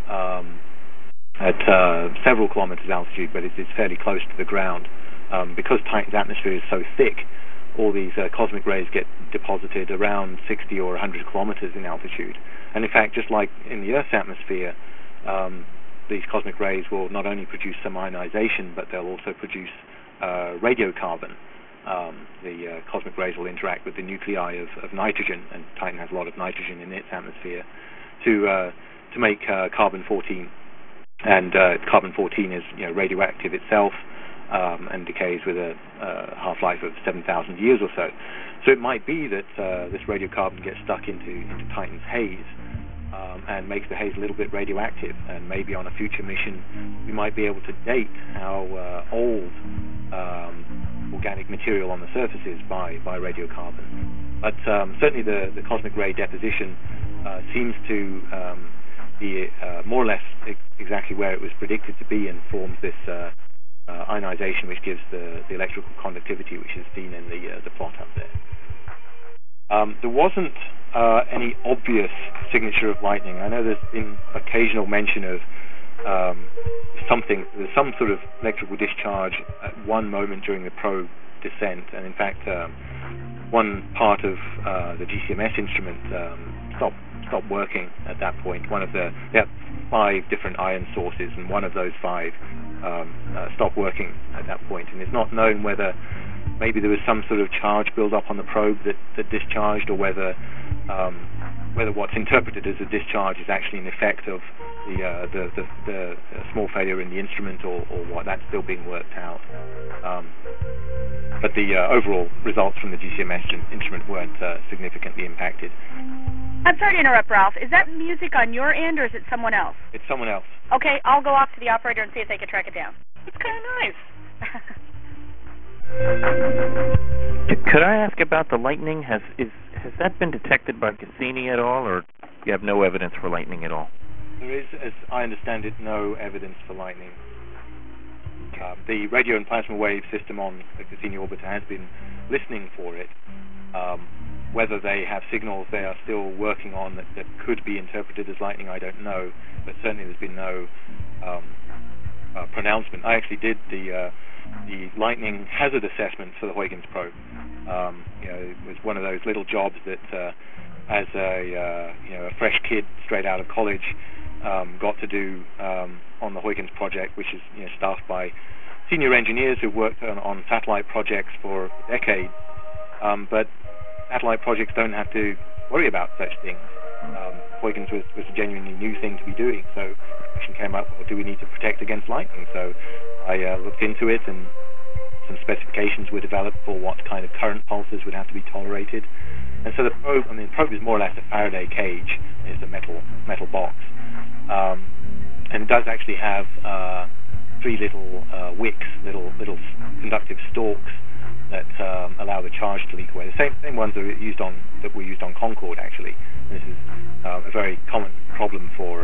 at several kilometers altitude, but it's fairly close to the ground. Because Titan's atmosphere is so thick, all these cosmic rays get deposited around 60 or 100 kilometers in altitude. And in fact, just like in the Earth's atmosphere, these cosmic rays will not only produce some ionization, but they'll also produce radiocarbon. The cosmic rays will interact with the nuclei of nitrogen, and Titan has a lot of nitrogen in its atmosphere, to make carbon-14. And carbon-14 is radioactive itself, and decays with a half-life of 7,000 years or so. So it might be that this radiocarbon gets stuck into Titan's haze, and makes the haze a little bit radioactive, and maybe on a future mission we might be able to date how old organic material on the surface is by radiocarbon. But certainly the cosmic ray deposition seems to be more or less exactly where it was predicted to be, and forms this ionization, which gives the electrical conductivity, which is seen in the plot up there. There wasn't any obvious signature of lightning. I know there's been occasional mention of there's some sort of electrical discharge at one moment during the probe descent, and in fact one part of the GCMS instrument stopped working at that point. They have 5 different ion sources, and one of those 5 stopped working at that point, and it's not known whether maybe there was some sort of charge build up on the probe that discharged, or whether what's interpreted as a discharge is actually an effect of the small failure in the instrument, or what. That's still being worked out. But the overall results from the GCMS instrument weren't significantly impacted. I'm sorry to interrupt, Ralph. Is that music on your end, or is it someone else? It's someone else. Okay, I'll go off to the operator and see if they can track it down. It's kind of nice. Could I ask about the lightning? Has that been detected by Cassini at all, or you have no evidence for lightning at all? There is, as I understand it, no evidence for lightning. The radio and plasma wave system on the Cassini orbiter has been listening for it. Whether they have signals they are still working on that could be interpreted as lightning, I don't know. But certainly there's been no pronouncement. I actually did the lightning hazard assessment for the Huygens probe. It was one of those little jobs that, as a fresh kid straight out of college, got to do on the Huygens project, which is staffed by senior engineers who've worked on satellite projects for a decade. But satellite projects don't have to worry about such things. Huygens was a genuinely new thing to be doing, so the question came up, well, do we need to protect against lightning? So I looked into it, and some specifications were developed for what kind of current pulses would have to be tolerated. And so the probe is more or less a Faraday cage. It's a metal box. And it does actually have 3 little wicks, little conductive stalks that allow the charge to leak away. The same ones that were used on Concorde, actually. This is a very common problem for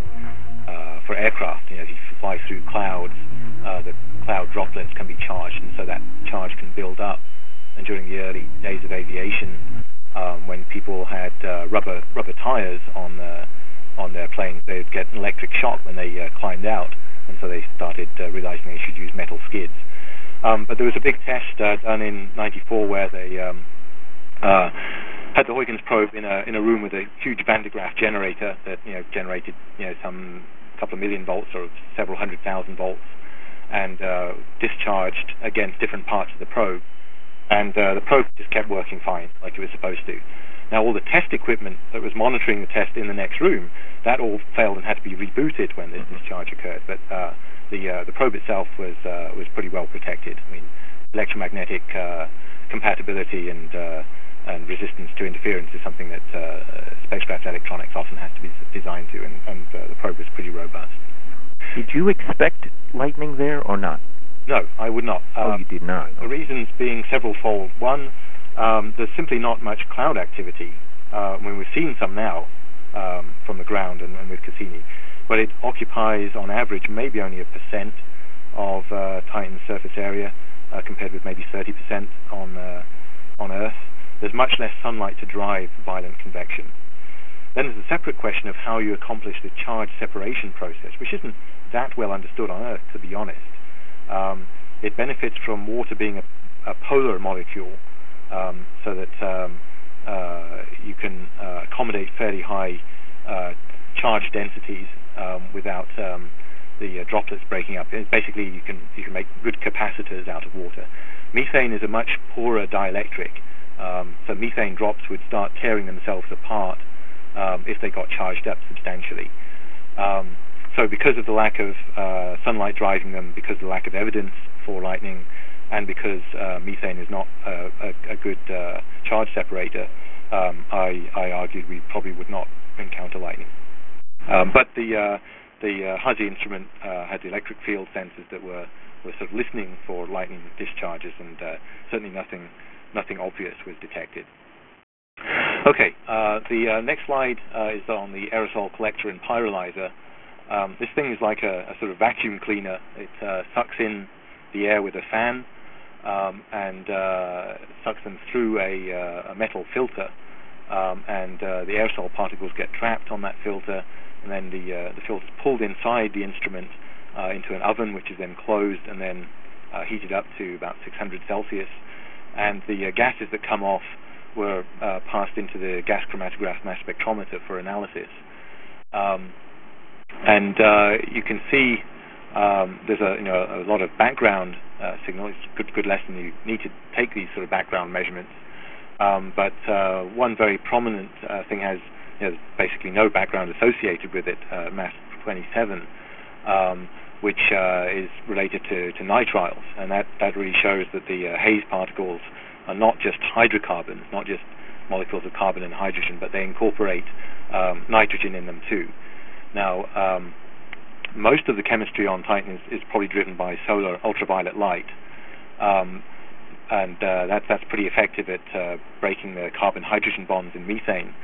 aircraft. As you fly through clouds, the cloud droplets can be charged, and so that charge can build up. And during the early days of aviation, when people had rubber tires on their planes, they'd get an electric shock when they climbed out, and so they started realizing they should use metal skids. But there was a big test done in '94 where they had the Huygens probe in a room with a huge Van de Graaff generator that generated some couple of million volts or several 100,000 volts, and discharged against different parts of the probe, and the probe just kept working fine like it was supposed to. Now all the test equipment that was monitoring the test in the next room, that all failed and had to be rebooted when this discharge occurred. But the probe itself was pretty well protected. I mean, electromagnetic compatibility and resistance to interference is something that spacecraft electronics often has to be designed to, and the probe was pretty robust. Did you expect lightning there or not? No, I would not. You did not. The reasons being several-fold. One, there's simply not much cloud activity. We've seen some now from the ground and with Cassini, but it occupies, on average, maybe only 1% of Titan's surface area, compared with maybe 30% on Earth. There's much less sunlight to drive violent convection. Then there's a separate question of how you accomplish the charge separation process, which isn't that well understood on Earth, to be honest. It benefits from water being a polar molecule, so that you can accommodate fairly high charge densities without the droplets breaking up. Basically, you can make good capacitors out of water. Methane is a much poorer dielectric, so methane drops would start tearing themselves apart if they got charged up substantially. So because of the lack of sunlight driving them, because of the lack of evidence for lightning, and because methane is not a good charge separator, I argued we probably would not encounter lightning. But the HUSI instrument had the electric field sensors that were sort of listening for lightning discharges, and certainly nothing obvious was detected. Okay, the next slide is on the aerosol collector and pyrolyzer. This thing is like a sort of vacuum cleaner. It sucks in the air with a fan and sucks them through a metal filter, and the aerosol particles get trapped on that filter, and then the filter is pulled inside the instrument into an oven, which is then closed and then heated up to about 600 Celsius, and the gases that come off were passed into the gas chromatograph mass spectrometer for analysis. And you can see there's a lot of background signal. It's a good lesson. You need to take these sort of background measurements. But one very prominent thing has basically no background associated with it, mass 27, which is related to nitriles, and that really shows that the haze particles are not just hydrocarbons, not just molecules of carbon and hydrogen, but they incorporate nitrogen in them too. Now, most of the chemistry on Titan is probably driven by solar ultraviolet light, and that's pretty effective at breaking the carbon-hydrogen bonds in methane.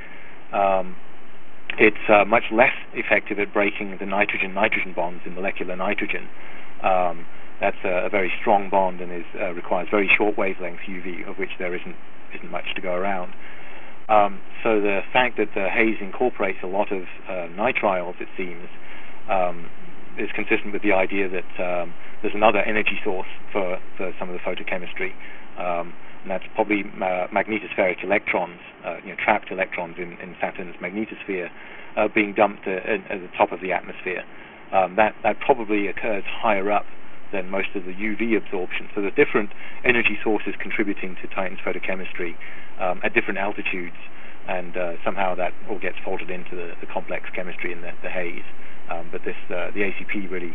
It's much less effective at breaking the nitrogen-nitrogen bonds in molecular nitrogen. That's a very strong bond and requires very short wavelength UV, of which there isn't much to go around. So the fact that the haze incorporates a lot of nitriles, it seems, is consistent with the idea that there's another energy source for some of the photochemistry, and that's probably magnetospheric electrons, trapped electrons in Saturn's magnetosphere, being dumped at the top of the atmosphere. That probably occurs higher up than most of the UV absorption. So there's different energy sources contributing to Titan's photochemistry at different altitudes, and somehow that all gets folded into the complex chemistry in the haze. But the ACP really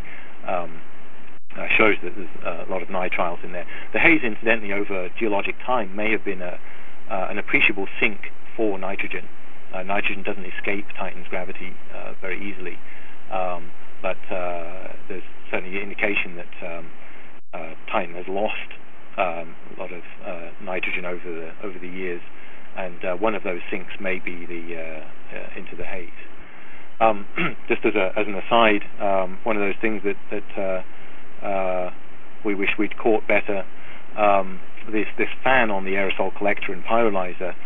shows that there's a lot of nitriles in there. The haze, incidentally, over geologic time may have been an appreciable sink for nitrogen. Nitrogen doesn't escape Titan's gravity very easily, but there's certainly an indication that Titan has lost a lot of nitrogen over the years, and one of those sinks may be into the haze. Just as an aside, one of those things that we wish we'd caught better, this fan on the aerosol collector and pyrolyzer,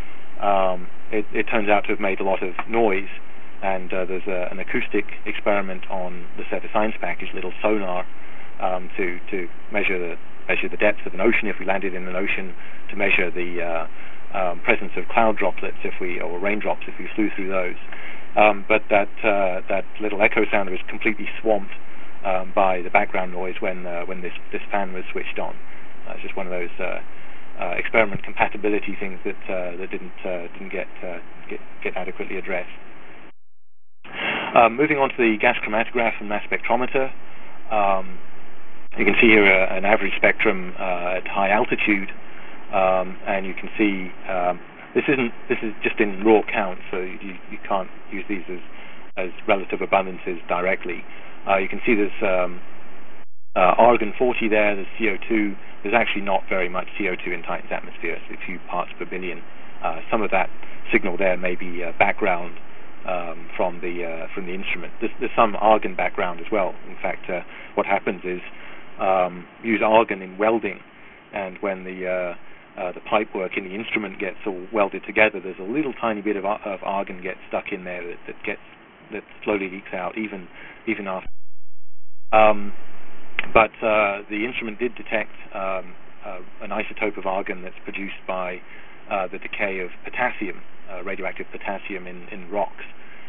it turns out to have made a lot of noise, and there's an acoustic experiment on the Surface Science package, little sonar, to measure the depth of an ocean if we landed in an ocean, to measure the presence of cloud droplets or raindrops if we flew through those. But that little echo sounder was completely swamped by the background noise when this fan was switched on. It's just one of those experiment compatibility things that didn't get adequately addressed. Moving on to the gas chromatograph and mass spectrometer, you can see here an average spectrum at high altitude, and you can see this is just in raw count, so you can't use these as relative abundances directly. You can see there's argon 40 there, there's CO2. There's actually not very much CO2 in Titan's atmosphere, it's a few parts per billion. Some of that signal there may be background from the instrument. There's some argon background as well. In fact, what happens is use argon in welding, and when the pipe work in the instrument gets all welded together, there's a little tiny bit of argon gets stuck in there that slowly leaks out even after. But the instrument did detect an isotope of argon that's produced by the decay of potassium, radioactive potassium in rocks.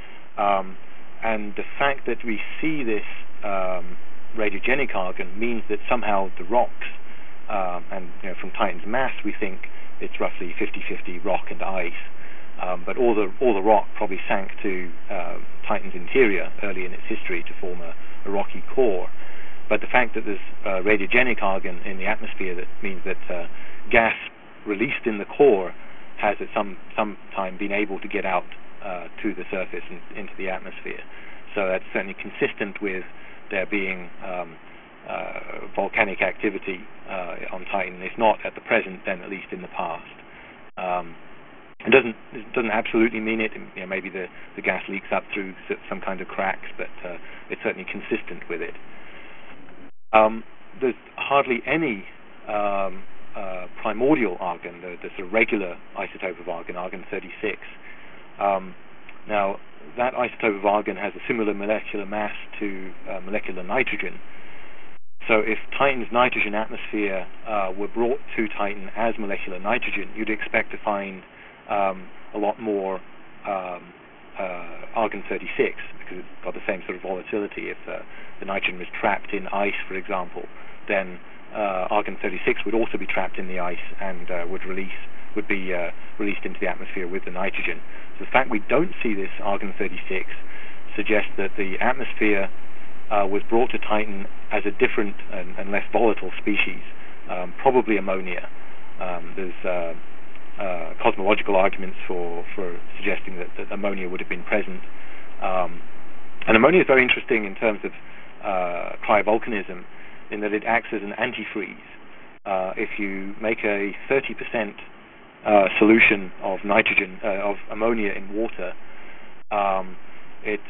And the fact that we see this radiogenic argon means that somehow the rocks, and from Titan's mass we think it's roughly 50-50 rock and ice, but all the rock probably sank to Titan's interior early in its history to form a rocky core. But the fact that there's radiogenic argon in the atmosphere, that means that gas released in the core has at some time been able to get out to the surface and into the atmosphere. So that's certainly consistent with there being volcanic activity on Titan. If not at the present, then at least in the past. It doesn't absolutely mean it. Maybe the gas leaks up through some kind of cracks, but it's certainly consistent with it. There's hardly any primordial argon, the sort of regular isotope of argon, argon-36. Now, that isotope of argon has a similar molecular mass to molecular nitrogen. So if Titan's nitrogen atmosphere were brought to Titan as molecular nitrogen, you'd expect to find a lot more argon-36, because it's got the same sort of volatility. If the nitrogen was trapped in ice, for example, then argon-36 would also be trapped in the ice and would be released into the atmosphere with the nitrogen. So the fact we don't see this argon-36 suggests that the atmosphere was brought to Titan as a different and less volatile species, probably ammonia. There's cosmological arguments for suggesting that ammonia would have been present. And ammonia is very interesting in terms of cryovolcanism, in that it acts as an antifreeze. If you make a 30% solution of nitrogen, of ammonia in water, it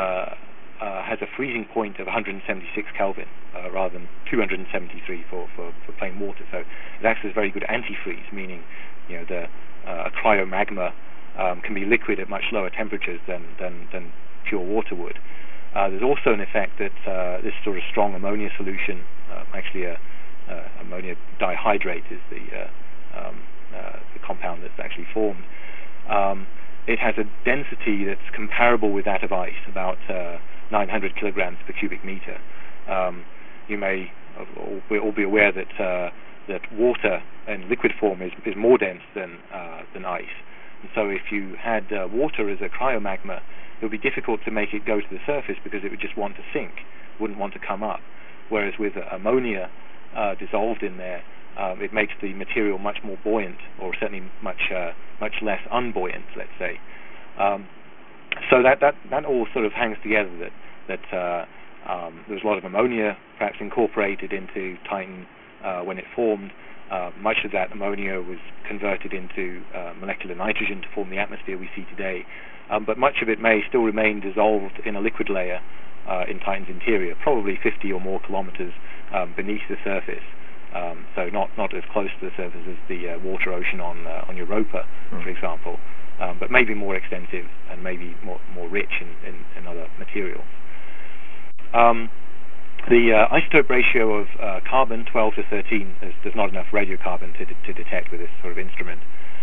has a freezing point of 176 Kelvin rather than 273 for plain water. So it acts as a very good antifreeze, meaning a cryomagma can be liquid at much lower temperatures than pure water would. There's also an effect that this sort of strong ammonia solution, actually ammonia dihydrate is the compound that's actually formed. It has a density that's comparable with that of ice, about 900 kilograms per cubic meter. You may all be aware that that water in liquid form is more dense than ice. And so if you had water as a cryomagma, it would be difficult to make it go to the surface because it would just want to sink, wouldn't want to come up. Whereas with ammonia dissolved in there, it makes the material much more buoyant, or certainly much less unbuoyant, let's say. So that all sort of hangs together. That there was a lot of ammonia perhaps incorporated into Titan when it formed. Much of that ammonia was converted into molecular nitrogen to form the atmosphere we see today. But much of it may still remain dissolved in a liquid layer in Titan's interior, probably 50 or more kilometers beneath the surface. So not as close to the surface as the water ocean on Europa, for example, but maybe more extensive and maybe more rich in other materials. The isotope ratio of carbon, 12 to 13, there's not enough radiocarbon to detect with this sort of instrument,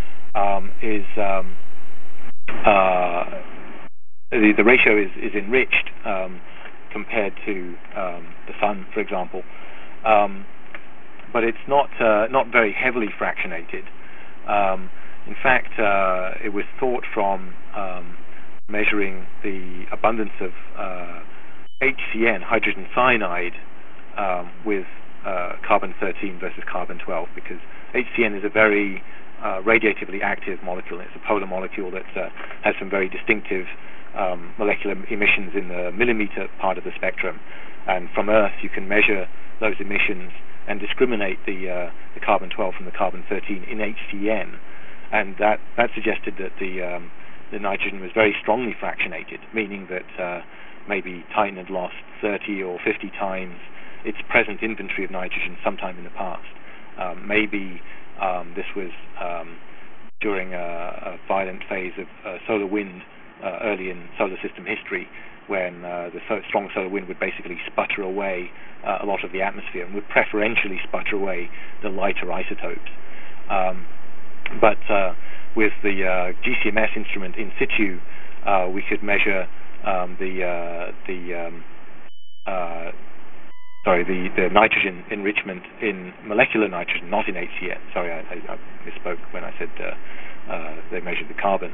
the ratio is enriched compared to the sun, for example, but it's not very heavily fractionated. In fact, it was thought from measuring the abundance of HCN, hydrogen cyanide, with carbon-13 versus carbon-12, because HCN is a very radiatively active molecule. It's a polar molecule that has some very distinctive molecular emissions in the millimeter part of the spectrum. And from Earth, you can measure those emissions and discriminate the carbon-12 from the carbon-13 in HCN. And that suggested that the nitrogen was very strongly fractionated, meaning that maybe Titan had lost 30 or 50 times its present inventory of nitrogen sometime in the past. Maybe this was during a violent phase of solar wind early in solar system history, when the strong solar wind would basically sputter away a lot of the atmosphere and would preferentially sputter away the lighter isotopes. But with the GCMS instrument in situ, we could measure the nitrogen enrichment in molecular nitrogen, not in HCN. Sorry, I misspoke when I said they measured the carbon.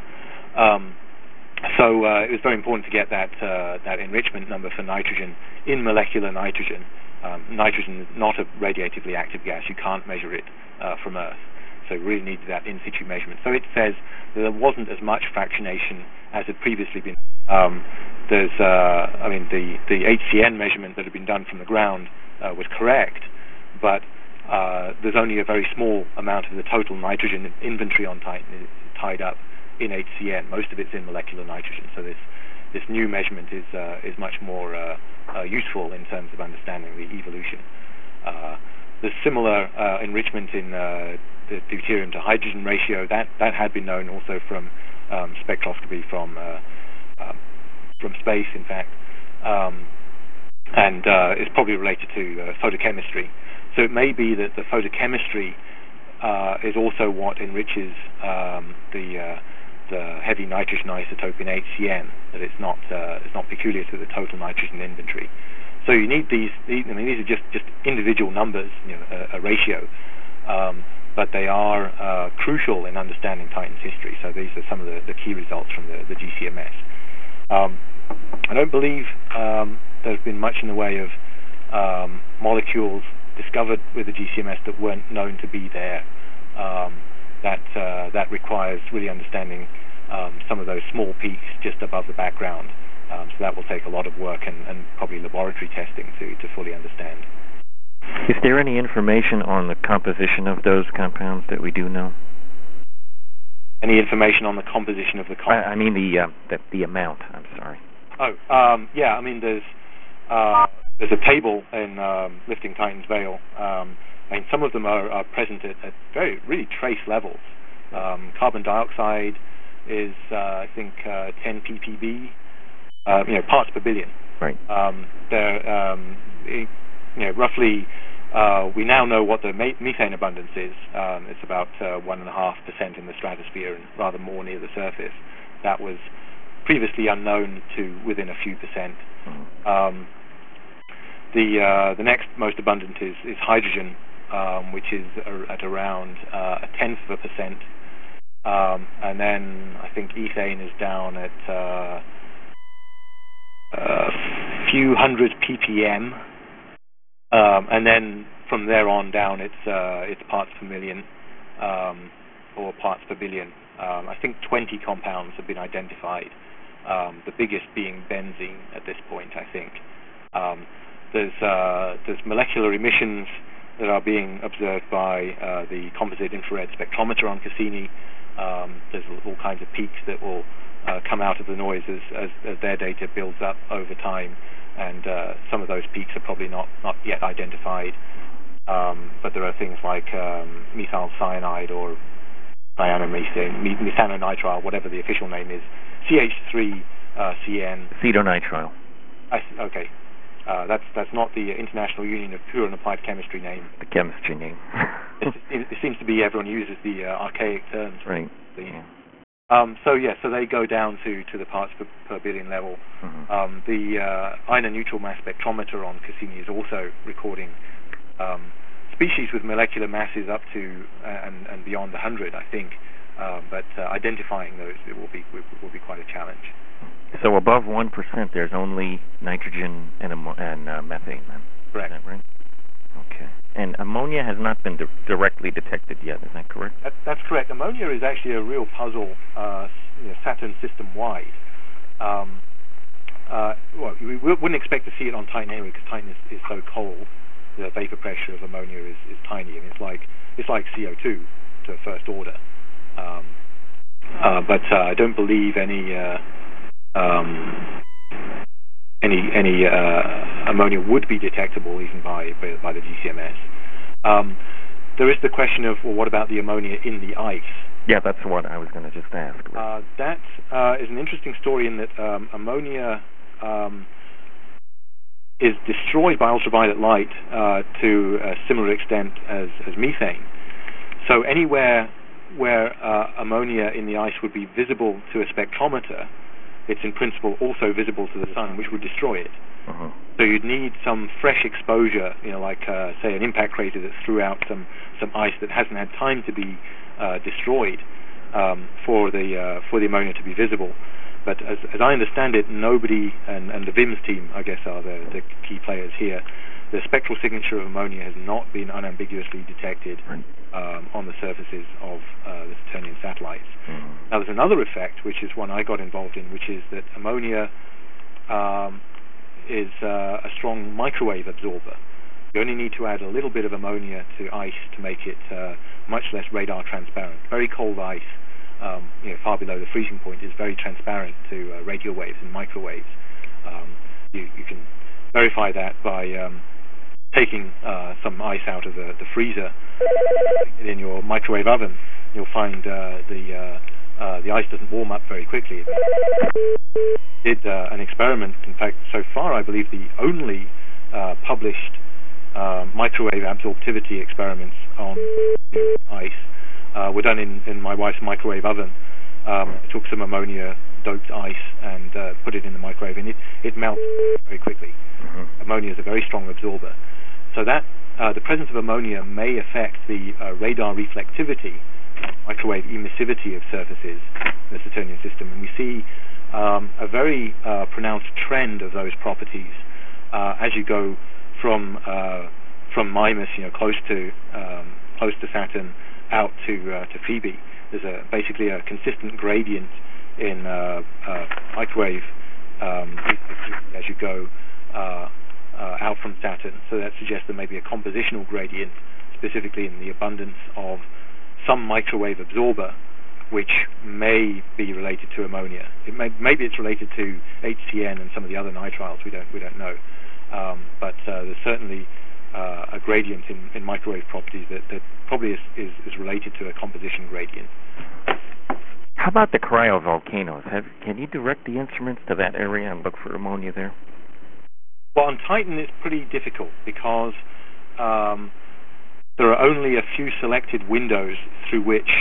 So it was very important to get that enrichment number for nitrogen in molecular nitrogen. Nitrogen is not a radiatively active gas. You can't measure it from Earth. So we really needed that in situ measurement. So it says that there wasn't as much fractionation as had previously been. The HCN measurement that had been done from the ground was correct, but there's only a very small amount of the total nitrogen inventory on Titan tied up in HCN. Most of it's in molecular nitrogen. So this new measurement is much more useful in terms of understanding the evolution. There's similar enrichment in the deuterium to hydrogen ratio. That had been known also from spectroscopy from space, in fact, and is probably related to photochemistry. So it may be that the photochemistry is also what enriches the heavy nitrogen isotope in HCN. That it's not peculiar to the total nitrogen inventory. So you need these. These are just individual numbers, a ratio, but they are crucial in understanding Titan's history. So these are some of the key results from the GCMS. I don't believe there's been much in the way of molecules discovered with the GCMS that weren't known to be there. That requires really understanding some of those small peaks just above the background. So that will take a lot of work and probably laboratory testing to fully understand. Is there any information on the composition of those compounds that we do know? Any information on the composition of the compound? I mean the amount. I'm sorry. Yeah. I mean, there's a table in Lifting Titan's Veil. Some of them are present at really trace levels. Carbon dioxide is, I think, 10 ppb, parts per billion. Right. Roughly, we now know what the methane abundance is. It's about 1.5% in the stratosphere and rather more near the surface. That was previously unknown to within a few percent. The next most abundant is hydrogen, which is at around 0.1%, and then I think ethane is down at a few hundred ppm, and then from there on down it's parts per million or parts per billion. I think 20 compounds have been identified, the biggest being benzene at this point, I think. There's molecular emissions that are being observed by the composite infrared spectrometer on Cassini. There's all kinds of peaks that will come out of the noise as their data builds up over time, and some of those peaks are probably not yet identified. But there are things like methyl cyanide or cyanomethane, methanonitrile, whatever the official name is, CH3CN. Acetonitrile. Okay. That's not the International Union of Pure and Applied Chemistry name. The chemistry name. it seems to be everyone uses the archaic terms. Right. So they go down to the parts per billion level. Mm-hmm. The Einer neutral mass spectrometer on Cassini is also recording species with molecular masses up to and beyond 100, I think. But identifying those will be quite a challenge. So above 1%, there's only nitrogen and methane, then? Correct. Is that right? Okay. And ammonia has not been directly detected yet, is that correct? That's correct. Ammonia is actually a real puzzle, Saturn system-wide. Well, we wouldn't expect to see it on Titan anyway, because Titan is so cold. The vapor pressure of ammonia is tiny, and it's like CO2 to first order. But I don't believe any ammonia would be detectable even by the GCMS. There is the question of, well, what about the ammonia in the ice? Yeah, that's what I was going to just ask. That is an interesting story in that ammonia is destroyed by ultraviolet light to a similar extent as methane. So anywhere where ammonia in the ice would be visible to a spectrometer, it's in principle also visible to the sun, which would destroy it. Uh-huh. So you'd need some fresh exposure, like say an impact crater that threw out some ice that hasn't had time to be destroyed for the ammonia to be visible. But as I understand it, nobody, and the VIMS team, I guess, are the key players here. The spectral signature of ammonia has not been unambiguously detected on the surfaces of the Saturnian satellites. Mm-hmm. Now, there's another effect, which is one I got involved in, which is that ammonia is a strong microwave absorber. You only need to add a little bit of ammonia to ice to make it much less radar transparent. Very cold ice, far below the freezing point, is very transparent to radio waves and microwaves. You can verify that by taking some ice out of the freezer in your microwave oven. You'll find the ice doesn't warm up very quickly. Did an experiment, in fact, so far I believe the only published microwave absorptivity experiments on ice were done in my wife's microwave oven. I took some ammonia-doped ice and put it in the microwave, and it melts very quickly. Mm-hmm. Ammonia is a very strong absorber. So that the presence of ammonia may affect the radar reflectivity, microwave emissivity of surfaces in the Saturnian system, and we see a very pronounced trend of those properties as you go from Mimas, close to Saturn, out to Phoebe. There's basically a consistent gradient in microwave as you go out from Saturn. So that suggests there may be a compositional gradient, specifically in the abundance of some microwave absorber, which may be related to ammonia. Maybe it's related to HCN and some of the other nitriles. We don't know. But there's certainly a gradient in microwave properties that probably is related to a composition gradient. How about the cryovolcanoes? Can you direct the instruments to that area and look for ammonia there? Well, on Titan it's pretty difficult because there are only a few selected windows through which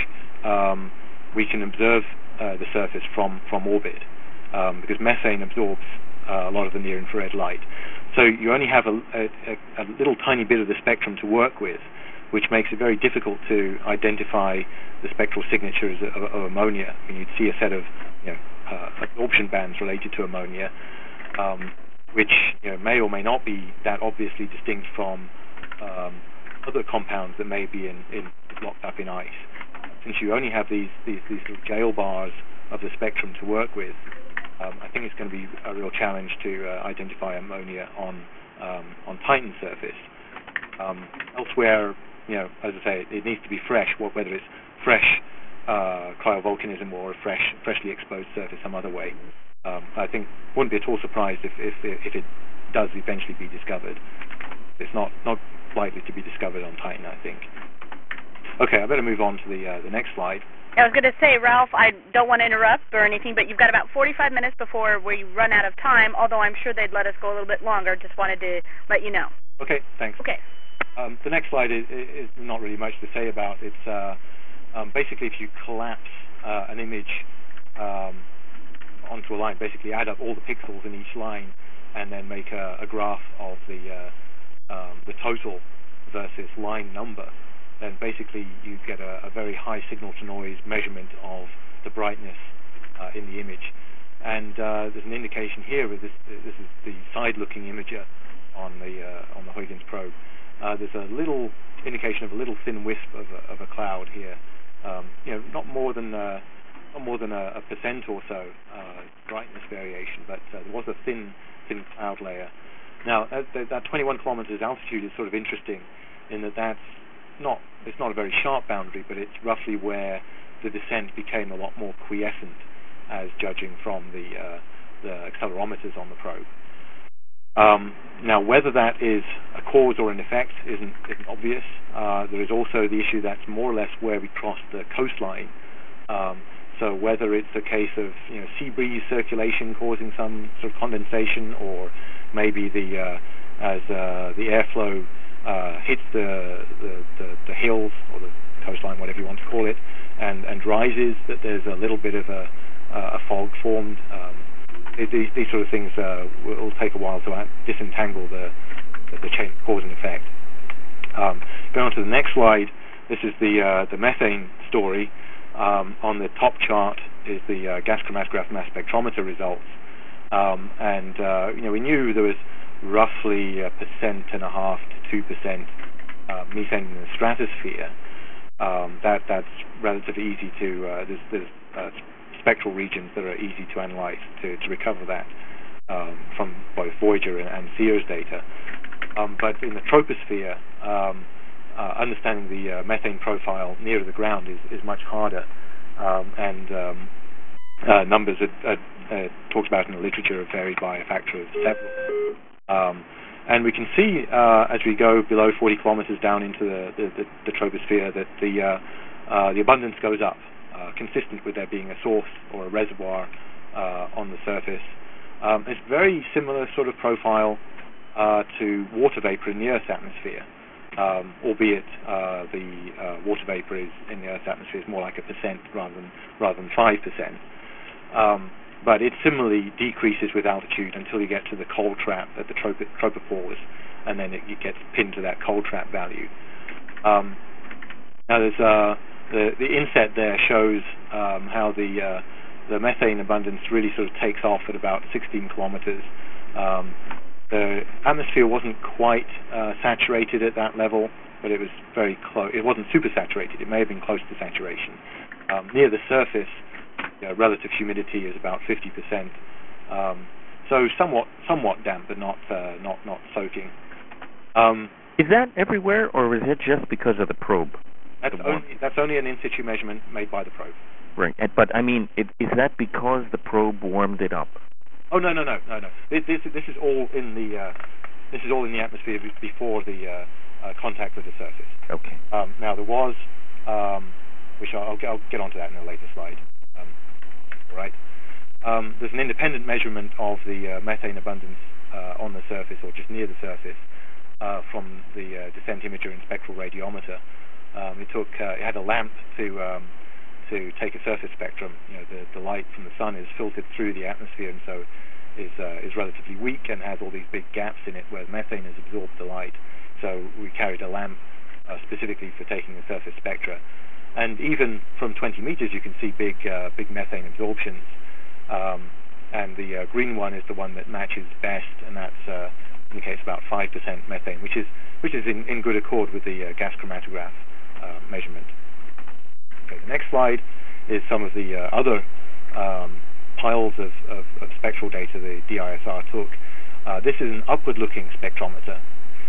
we can observe the surface from orbit, because methane absorbs a lot of the near-infrared light. So you only have a little tiny bit of the spectrum to work with, which makes it very difficult to identify the spectral signatures of ammonia. I mean, you'd see a set of absorption bands related to ammonia, which may or may not be that obviously distinct from other compounds that may be locked up in ice. Since you only have these little jail bars of the spectrum to work with, I think it's going to be a real challenge to identify ammonia on Titan's surface. Elsewhere, as I say, it needs to be fresh, whether it's fresh cryovolcanism or a freshly exposed surface some other way. I think wouldn't be at all surprised if it does eventually be discovered. It's not likely to be discovered on Titan, I think. Okay, I better move on to the next slide. I was going to say, Ralph, I don't want to interrupt or anything, but you've got about 45 minutes before we run out of time, although I'm sure they'd let us go a little bit longer. Just wanted to let you know. Okay, thanks. Okay. The next slide is not really much to say about. It's basically if you collapse an image onto a line, basically add up all the pixels in each line and then make a graph of the total versus line number, then basically you get a very high signal-to-noise measurement of the brightness in the image. And there's an indication here with this is the side-looking imager on the Huygens probe. There's a little indication of a little thin wisp of a cloud here. Not more than a percent or so brightness variation, but there was a thin cloud layer. Now that 21 kilometers altitude is sort of interesting in that's it's not a very sharp boundary, but it's roughly where the descent became a lot more quiescent, as judging from the accelerometers on the probe. Now, whether that is a cause or an effect isn't obvious. There is also the issue that's more or less where we crossed the coastline. So whether it's a case of sea breeze circulation causing some sort of condensation, or maybe as the airflow hits the hills or the coastline, whatever you want to call it, and rises, that there's a little bit of a fog formed. These sort of things will take a while to disentangle the chain of cause and effect. Going on to the next slide, this is the methane story. On the top chart is the gas chromatograph mass spectrometer results, and we knew there was roughly 1.5% to 2% methane in the stratosphere. That's relatively easy to. There's spectral regions that are easy to analyze to recover that from both Voyager and Sears data. But in the troposphere, understanding the methane profile near the ground is much harder, and numbers talked about in the literature have varied by a factor of several. And we can see as we go below 40 kilometers down into the troposphere that the abundance goes up, consistent with there being a source or a reservoir on the surface. It's very similar sort of profile to water vapor in the Earth's atmosphere, albeit the water vapor in the Earth's atmosphere is more like 1% rather than 5%. But it similarly decreases with altitude until you get to the cold trap at the tropopause, and then it gets pinned to that cold trap value. Now there's the inset there shows how the methane abundance really sort of takes off at about 16 kilometers. The atmosphere wasn't quite saturated at that level, but it was very close. It wasn't super saturated. It may have been close to saturation. Near the surface, relative humidity is about 50%. So somewhat damp, but not soaking. Is that everywhere, or is it just because of the probe? That's only an in situ measurement made by the probe. Right, but I mean, is that because the probe warmed it up? Oh no. This is all in the atmosphere before the contact with the surface. Okay. Now there was, which I'll get onto that in a later slide. All right. There's an independent measurement of the methane abundance on the surface, or just near the surface, from the descent imager and spectral radiometer. It had a lamp to take a surface spectrum. The light from the sun is filtered through the atmosphere, and so is relatively weak and has all these big gaps in it where methane has absorbed the light. So we carried a lamp specifically for taking the surface spectra. And even from 20 meters, you can see big methane absorptions. And the green one is the one that matches best, and that indicates about 5% methane, which is in good accord with the gas chromatograph measurement. Okay, the next slide is some of the other piles of spectral data the DISR took. This is an upward-looking spectrometer,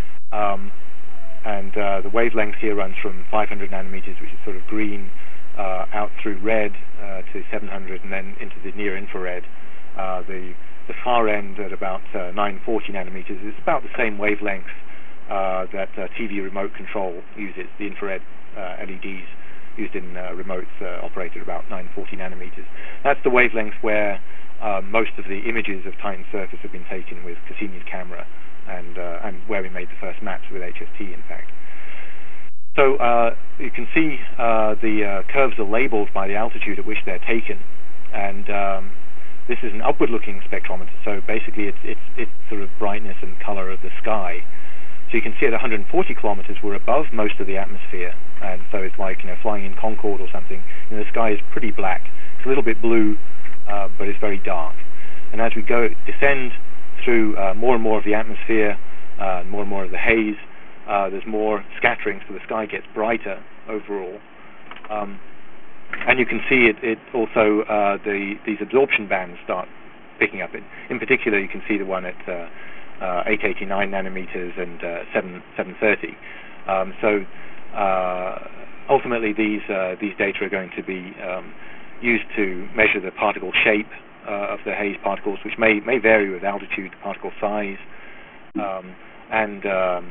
and the wavelength here runs from 500 nanometers, which is sort of green, out through red to 700, and then into the near-infrared. The far end at about 940 nanometers is about the same wavelength that TV remote control uses. The infrared LEDs used in remotes operate at about 940 nanometers. That's the wavelength where most of the images of Titan's surface have been taken with Cassini's camera, and where we made the first maps with HST, in fact. So you can see the curves are labeled by the altitude at which they're taken, and this is an upward-looking spectrometer, so basically it's sort of brightness and color of the sky. So you can see at 140 kilometers we're above most of the atmosphere, and so it's like flying in Concorde or something. The sky is pretty black. It's a little bit blue, but it's very dark. And as we descend through more and more of the atmosphere, more and more of the haze, there's more scattering, so the sky gets brighter overall. And you can see it also, these absorption bands start picking up. In particular, you can see the one at 889 nanometers and 730. So ultimately, these data are going to be used to measure the particle shape of the haze particles, which may vary with altitude, particle size, and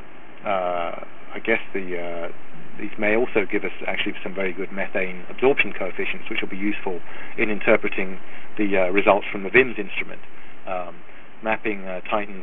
I guess these may also give us actually some very good methane absorption coefficients, which will be useful in interpreting the results from the VIMS instrument. Mapping Titan's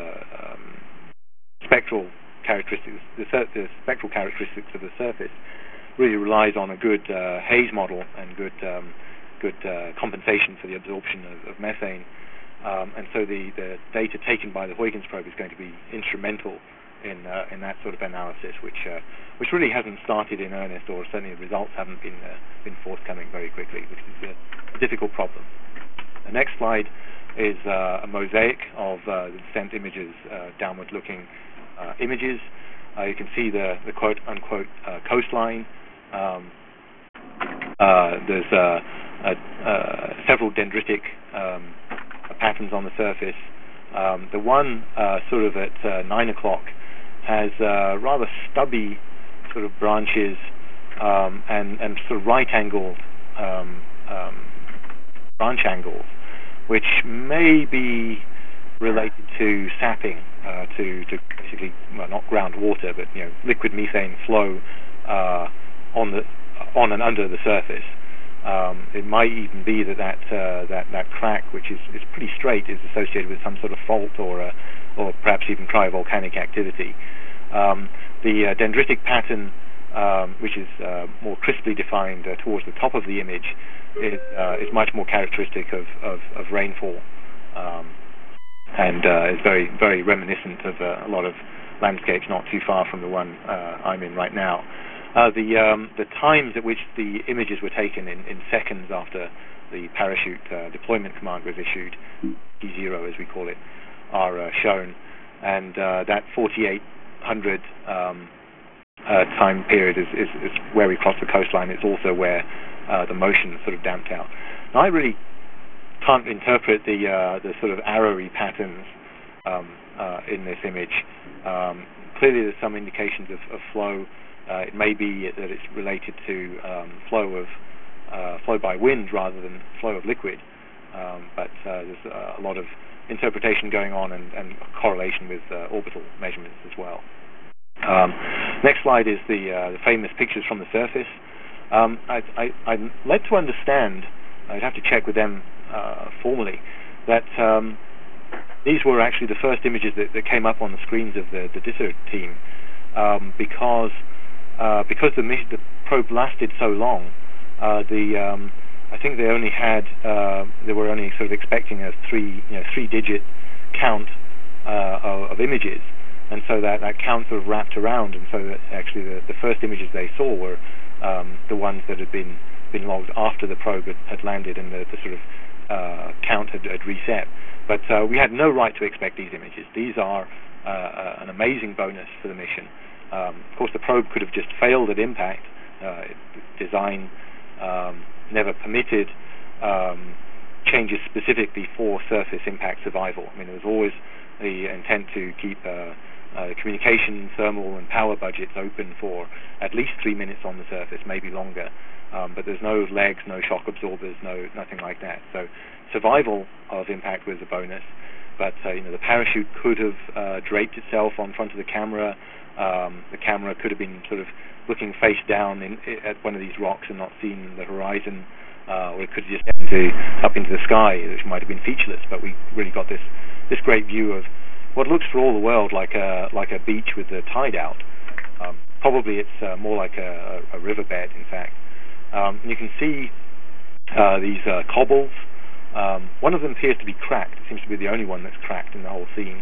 spectral characteristics, the spectral characteristics of the surface, really relies on a good haze model and good compensation for the absorption of methane. And so the data taken by the Huygens probe is going to be instrumental in that sort of analysis, which really hasn't started in earnest, or certainly the results haven't been forthcoming very quickly, which is a difficult problem. The next slide is a mosaic of the descent images, downward-looking images. You can see the quote-unquote coastline. There's several dendritic patterns on the surface. The one sort of at 9 o'clock has rather stubby sort of branches and sort of right-angled branch angles, which may be related to sapping, to basically, well, not groundwater, but liquid methane flow on and under the surface. It might even be that crack, which is pretty straight, is associated with some sort of fault or perhaps even cryovolcanic activity. The dendritic pattern, which is more crisply defined towards the top of the image, is much more characteristic of rainfall, and is very, very reminiscent of a lot of landscapes not too far from the one I'm in right now. The times at which the images were taken in seconds after the parachute deployment command was issued, T0 as we call it, are shown, and that 4800 time period is where we cross the coastline. It's also where the motion sort of damped out. Now, I really can't interpret the sort of arrowy patterns in this image. Clearly, there's some indications of flow. It may be that it's related to flow by wind rather than flow of liquid, but there's a lot of interpretation going on and correlation with orbital measurements as well. Next slide is the famous pictures from the surface. I'm led to understand, I'd have to check with them formally, that these were actually the first images that came up on the screens of the DISR team, because the probe lasted so long. I think they only had they were only sort of expecting a three-digit count of images, and so that count sort of wrapped around, and so that actually the first images they saw were the ones that had been logged after the probe had landed and the sort of count had reset. But we had no right to expect these images. These are an amazing bonus for the mission. Of course, the probe could have just failed at impact. Design never permitted changes specifically for surface impact survival. I mean, there was always the intent to keep communication, thermal, and power budgets open for at least 3 minutes on the surface, maybe longer. But there's no legs, no shock absorbers, nothing like that. So survival of impact was a bonus. But the parachute could have draped itself on front of the camera. The camera could have been sort of looking face down at one of these rocks and not seen the horizon, or it could have just up into the sky, which might have been featureless. But we really got this great view of what looks for all the world like a beach with the tide out. Probably it's more like a riverbed, in fact. And you can see these cobbles. One of them appears to be cracked. It seems to be the only one that's cracked in the whole scene.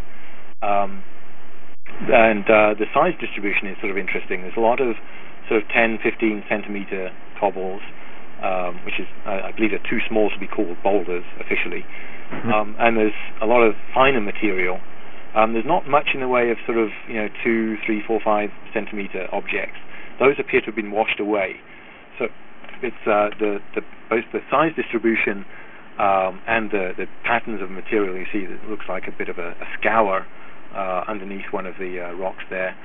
And the size distribution is sort of interesting. There's a lot of sort of 10, 15 centimeter cobbles, which is, I believe, are too small to be called boulders officially. And there's a lot of finer material. There's not much in the way of sort of 2, 3, 4, 5 centimeter objects. Those appear to have been washed away. So it's both the size distribution and the patterns of material you see that looks like a bit of a scour underneath one of the rocks there,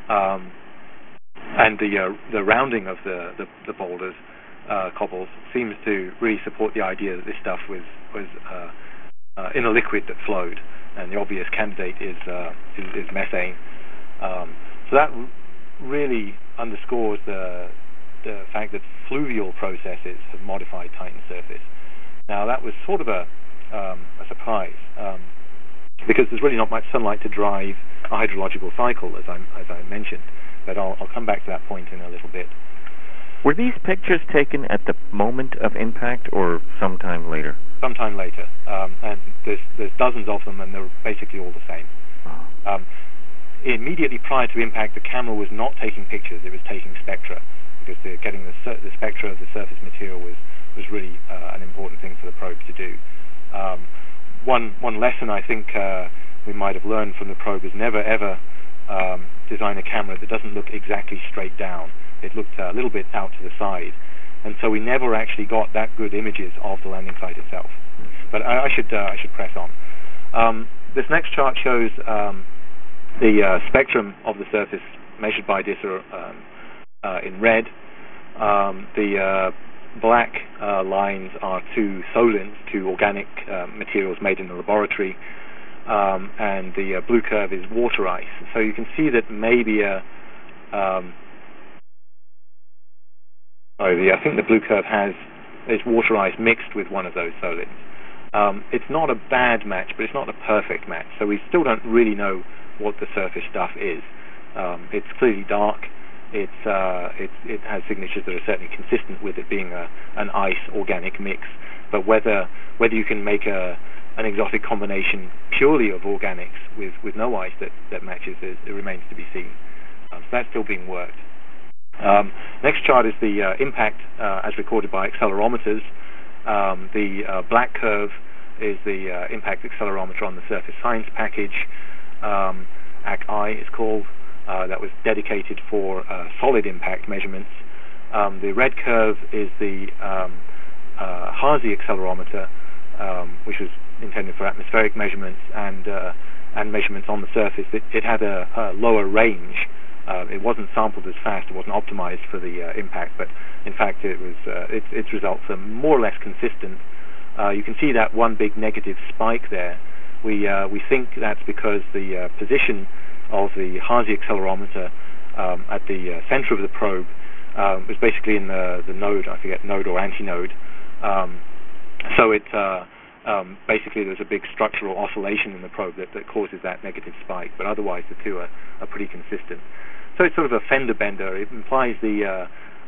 and the rounding of the boulders, cobbles, seems to really support the idea that this stuff was in a liquid that flowed, and the obvious candidate is methane. So that really underscores the fact that fluvial processes have modified Titan's surface. Now that was sort of a surprise, because there's really not much sunlight to drive a hydrological cycle, as I mentioned. But I'll come back to that point in a little bit. Were these pictures taken at the moment of impact or sometime later? Sometime later, and there's dozens of them, and they're basically all the same. Oh. Immediately prior to impact, the camera was not taking pictures; it was taking spectra, because getting the spectra of the surface material was really an important thing for the probe to do. One lesson I think we might have learned from the probe is never ever design a camera that doesn't look exactly straight down. It looked a little bit out to the side, and so we never actually got that good images of the landing site itself. But I should press on. This next chart shows the spectrum of the surface measured by DISA in red. The black lines are two solents, two organic materials made in the laboratory, and the blue curve is water ice. So you can see that maybe I think the blue curve is water ice mixed with one of those solents. It's not a bad match, but it's not a perfect match. So we still don't really know what the surface stuff is. It's clearly dark. It has signatures that are certainly consistent with it being an ice organic mix. But whether you can make an exotic combination purely of organics with no ice that matches, it remains to be seen. So that's still being worked. Next chart is the impact as recorded by accelerometers. The black curve is the impact accelerometer on the surface science package. AC-I is called. That was dedicated for solid impact measurements. The red curve is the HARSI accelerometer, which was intended for atmospheric measurements and measurements on the surface. It had a lower range. It wasn't sampled as fast. It wasn't optimized for the impact, but in fact, its results are more or less consistent. You can see that one big negative spike there. We think that's because the position of the HARSI accelerometer at the center of the probe was basically in the node, I forget, node or antinode. So it basically there's a big structural oscillation in the probe that causes that negative spike, but otherwise the two are pretty consistent. So it's sort of a fender bender. It implies the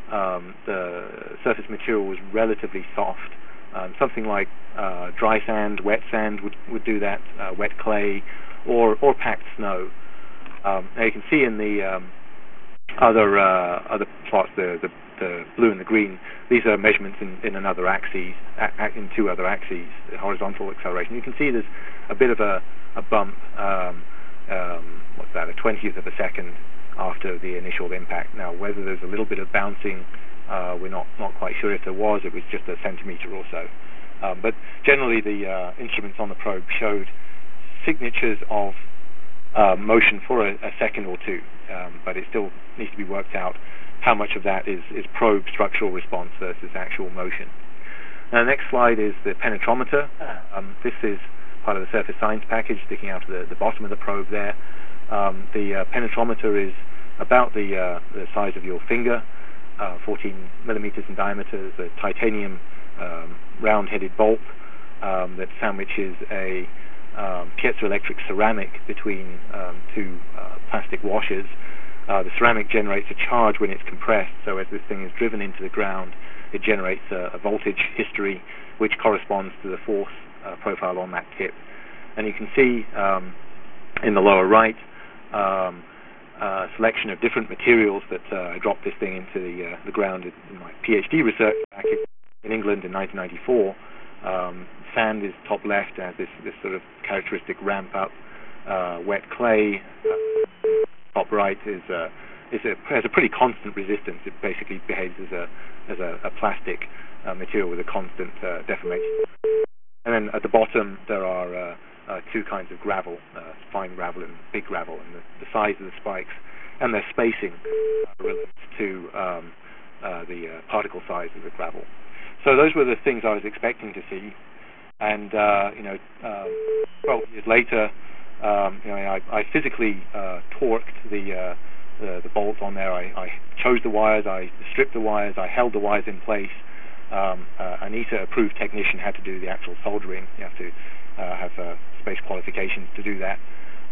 the surface material was relatively soft. Something like dry sand, wet sand would do that, wet clay, or packed snow. Now you can see in the other plots, the blue and the green, these are measurements in another axis, in two other axes, the horizontal acceleration. You can see there's a bit of a bump, what's that, a 20th of a second after the initial impact. Now, whether there's a little bit of bouncing, we're not quite sure. If there was, it was just a centimeter or so. But generally, the instruments on the probe showed signatures of motion for a second or two, but it still needs to be worked out how much of that is probe structural response versus actual motion. Now, the next slide is the penetrometer. This is part of the surface science package sticking out of the bottom of the probe there. The penetrometer is about the size of your finger, 14 millimeters in diameter. It's a titanium round-headed bolt that sandwiches a piezoelectric ceramic between two plastic washers. The ceramic generates a charge when it's compressed, so as this thing is driven into the ground, it generates a voltage history which corresponds to the force profile on that tip. And you can see in the lower right a selection of different materials that I dropped this thing into the ground in my PhD research back in England in 1994. Sand is top left, as this sort of characteristic ramp up. Wet clay, top right has a pretty constant resistance. It basically behaves as a plastic material with a constant deformation. And then at the bottom there are two kinds of gravel, fine gravel and big gravel, and the size of the spikes and their spacing relates to the particle size of the gravel. So those were the things I was expecting to see, and 12 years later, I physically torqued the bolts on there. I chose the wires, I stripped the wires, I held the wires in place. An ESA-approved technician had to do the actual soldering. You have to have space qualifications to do that.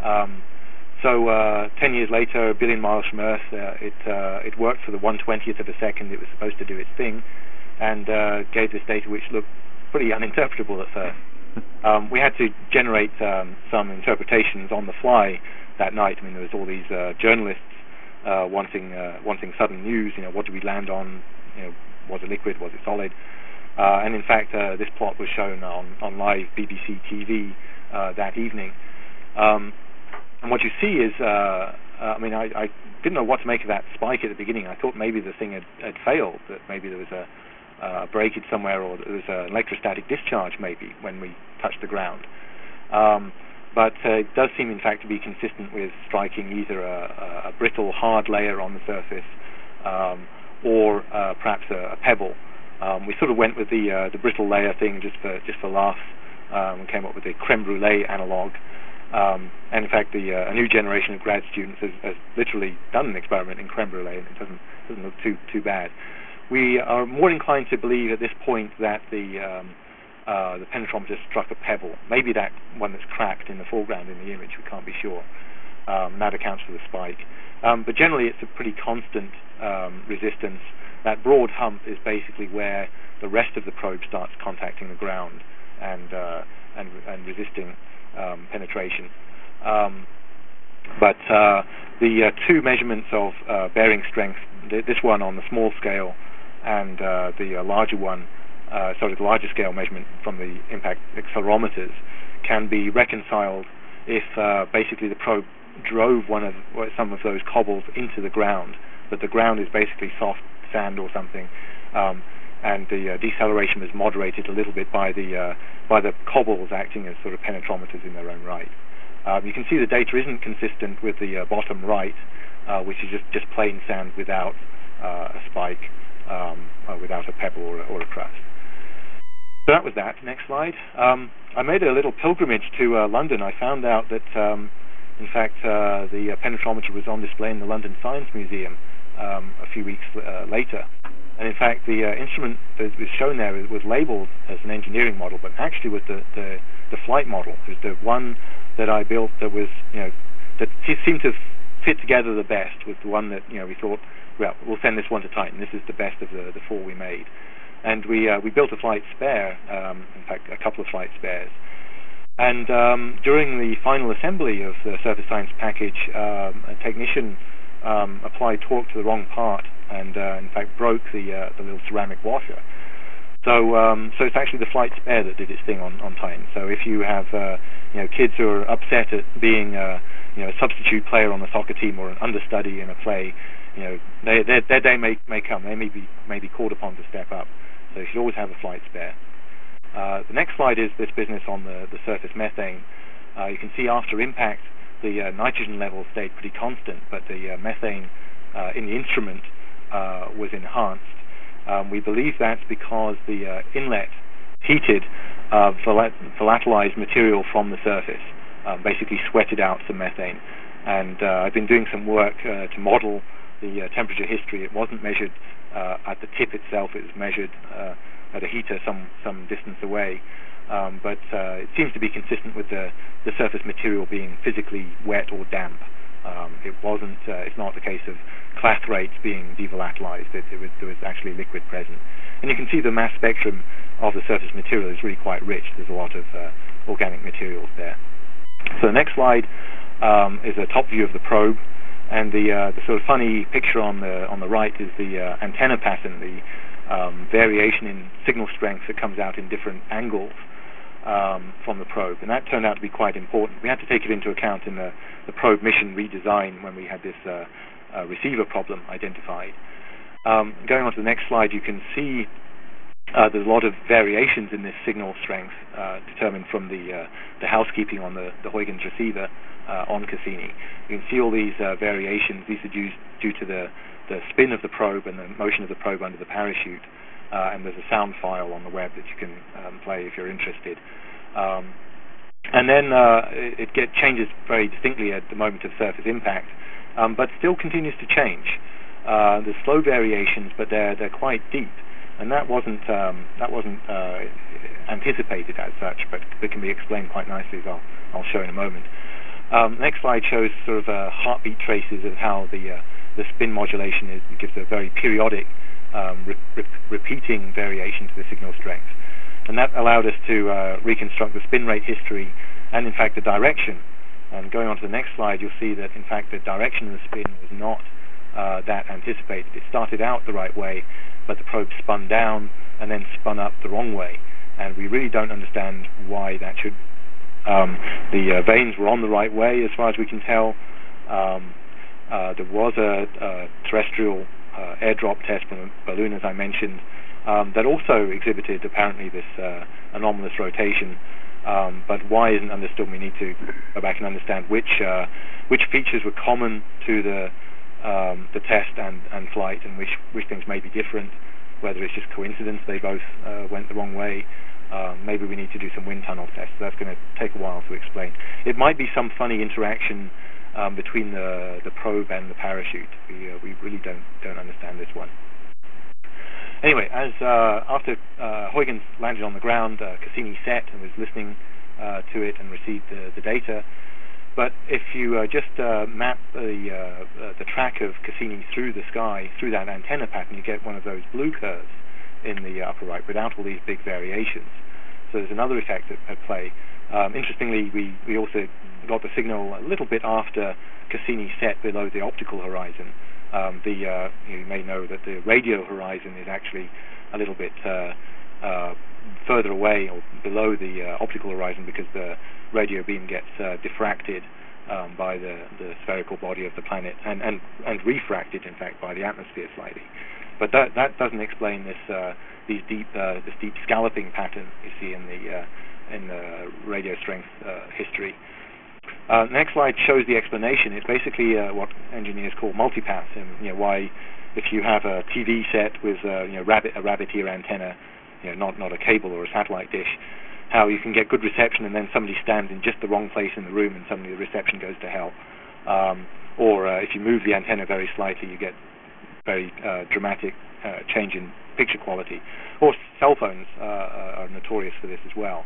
So 10 years later, a billion miles from Earth, it worked for the 1/20th of a second it was supposed to do its thing, and gave this data which looked pretty uninterpretable at first. We had to generate some interpretations on the fly that night. I mean, there was all these journalists wanting sudden news. What did we land on? Was it liquid? Was it solid? And in fact, this plot was shown on live BBC TV that evening. And what you see is, I didn't know what to make of that spike at the beginning. I thought maybe the thing had failed, that maybe there was a breakage somewhere, or there was an electrostatic discharge maybe when we touched the ground. But it does seem, in fact, to be consistent with striking either a brittle, hard layer on the surface, or perhaps a pebble. We sort of went with the brittle layer thing just for laughs, and came up with the creme brulee analog. And in fact, a new generation of grad students has literally done an experiment in creme brulee, and it doesn't look too bad. We are more inclined to believe at this point that the penetrometer struck a pebble, maybe that one that's cracked in the foreground in the image. We can't be sure. That accounts for the spike. But generally, it's a pretty constant resistance. That broad hump is basically where the rest of the probe starts contacting the ground and resisting penetration. But the two measurements of bearing strength, this one on the small scale and the larger one, the larger scale measurement from the impact accelerometers, can be reconciled if basically the probe drove some of those cobbles into the ground, but the ground is basically soft sand or something, and the deceleration was moderated a little bit by the cobbles acting as sort of penetrometers in their own right. You can see the data isn't consistent with the bottom right, which is just plain sand without a spike, without a pebble or a crust. So that was that. Next slide. I made a little pilgrimage to London. I found out that, in fact, the penetrometer was on display in the London Science Museum a few weeks later. And in fact, the instrument that was shown there was labeled as an engineering model, but actually was the flight model. It was the one that I built that was, that seemed to fit together the best was the one that we thought, well, we'll send this one to Titan. This is the best of the four we made, and we built a flight spare. In fact, a couple of flight spares. And during the final assembly of the surface science package, a technician applied torque to the wrong part, and in fact broke the little ceramic washer. So it's actually the flight spare that did its thing on Titan. So if you have kids who are upset at being a substitute player on the soccer team or an understudy in a play, their day may come. They may be called upon to step up. So you should always have a flight spare. The next slide is this business on the surface methane. You can see after impact, the nitrogen level stayed pretty constant, but the methane in the instrument was enhanced. We believe that's because the inlet heated volatilized material from the surface, basically sweated out some methane. And I've been doing some work to model the temperature history. It wasn't measured at the tip itself. It was measured at a heater some distance away. But it seems to be consistent with the surface material being physically wet or damp. It's not the case of clathrates being devolatilized. There was actually liquid present. And you can see the mass spectrum of the surface material is really quite rich. There's a lot of organic materials there. So the next slide is a top view of the probe, and the sort of funny picture on the right is the antenna pattern, the variation in signal strength that comes out in different angles from the probe, and that turned out to be quite important. We had to take it into account in the probe mission redesign when we had this receiver problem identified. Going on to the next slide, you can see there's a lot of variations in this signal strength determined from the housekeeping on the Huygens receiver on Cassini. You can see all these variations. These are due to the spin of the probe and the motion of the probe under the parachute. And there's a sound file on the web that you can play if you're interested. And then it changes very distinctly at the moment of surface impact, but still continues to change. There's slow variations, but they're quite deep, and that wasn't anticipated as such, but it can be explained quite nicely, as I'll show in a moment. Next slide shows sort of heartbeat traces of how the spin modulation is. It gives a very periodic repeating variation to the signal strength, and that allowed us to reconstruct the spin rate history and in fact the direction. And going on to the next slide, you'll see that in fact the direction of the spin was not that anticipated. It started out the right way, but the probe spun down and then spun up the wrong way, and we really don't understand why that should. The vanes were on the right way as far as we can tell. There was a terrestrial airdrop test from a balloon, as I mentioned, that also exhibited apparently this anomalous rotation, but why isn't understood. We need to go back and understand which features were common to the test and flight, and which things may be different, whether it's just coincidence they both went the wrong way. Maybe we need to do some wind tunnel tests. That's going to take a while to explain. It might be some funny interaction between the probe and the parachute. We really don't understand this one. Anyway, after Huygens landed on the ground, Cassini set and was listening to it and received the data. But if you just map the track of Cassini through the sky, through that antenna pattern, you get one of those blue curves in the upper right without all these big variations. So there's another effect at play. Interestingly, we also got the signal a little bit after Cassini set below the optical horizon. You may know that the radio horizon is actually a little bit further away or below the optical horizon because the radio beam gets diffracted by the spherical body of the planet and refracted, in fact, by the atmosphere slightly. But that doesn't explain this deep scalloping pattern you see in the radio strength history. Next slide shows the explanation. It's basically what engineers call multipath, and why, if you have a TV set with a rabbit ear antenna, not a cable or a satellite dish, how you can get good reception and then somebody stands in just the wrong place in the room and suddenly the reception goes to hell. Or if you move the antenna very slightly, you get very dramatic change in picture quality. Or cell phones are notorious for this as well.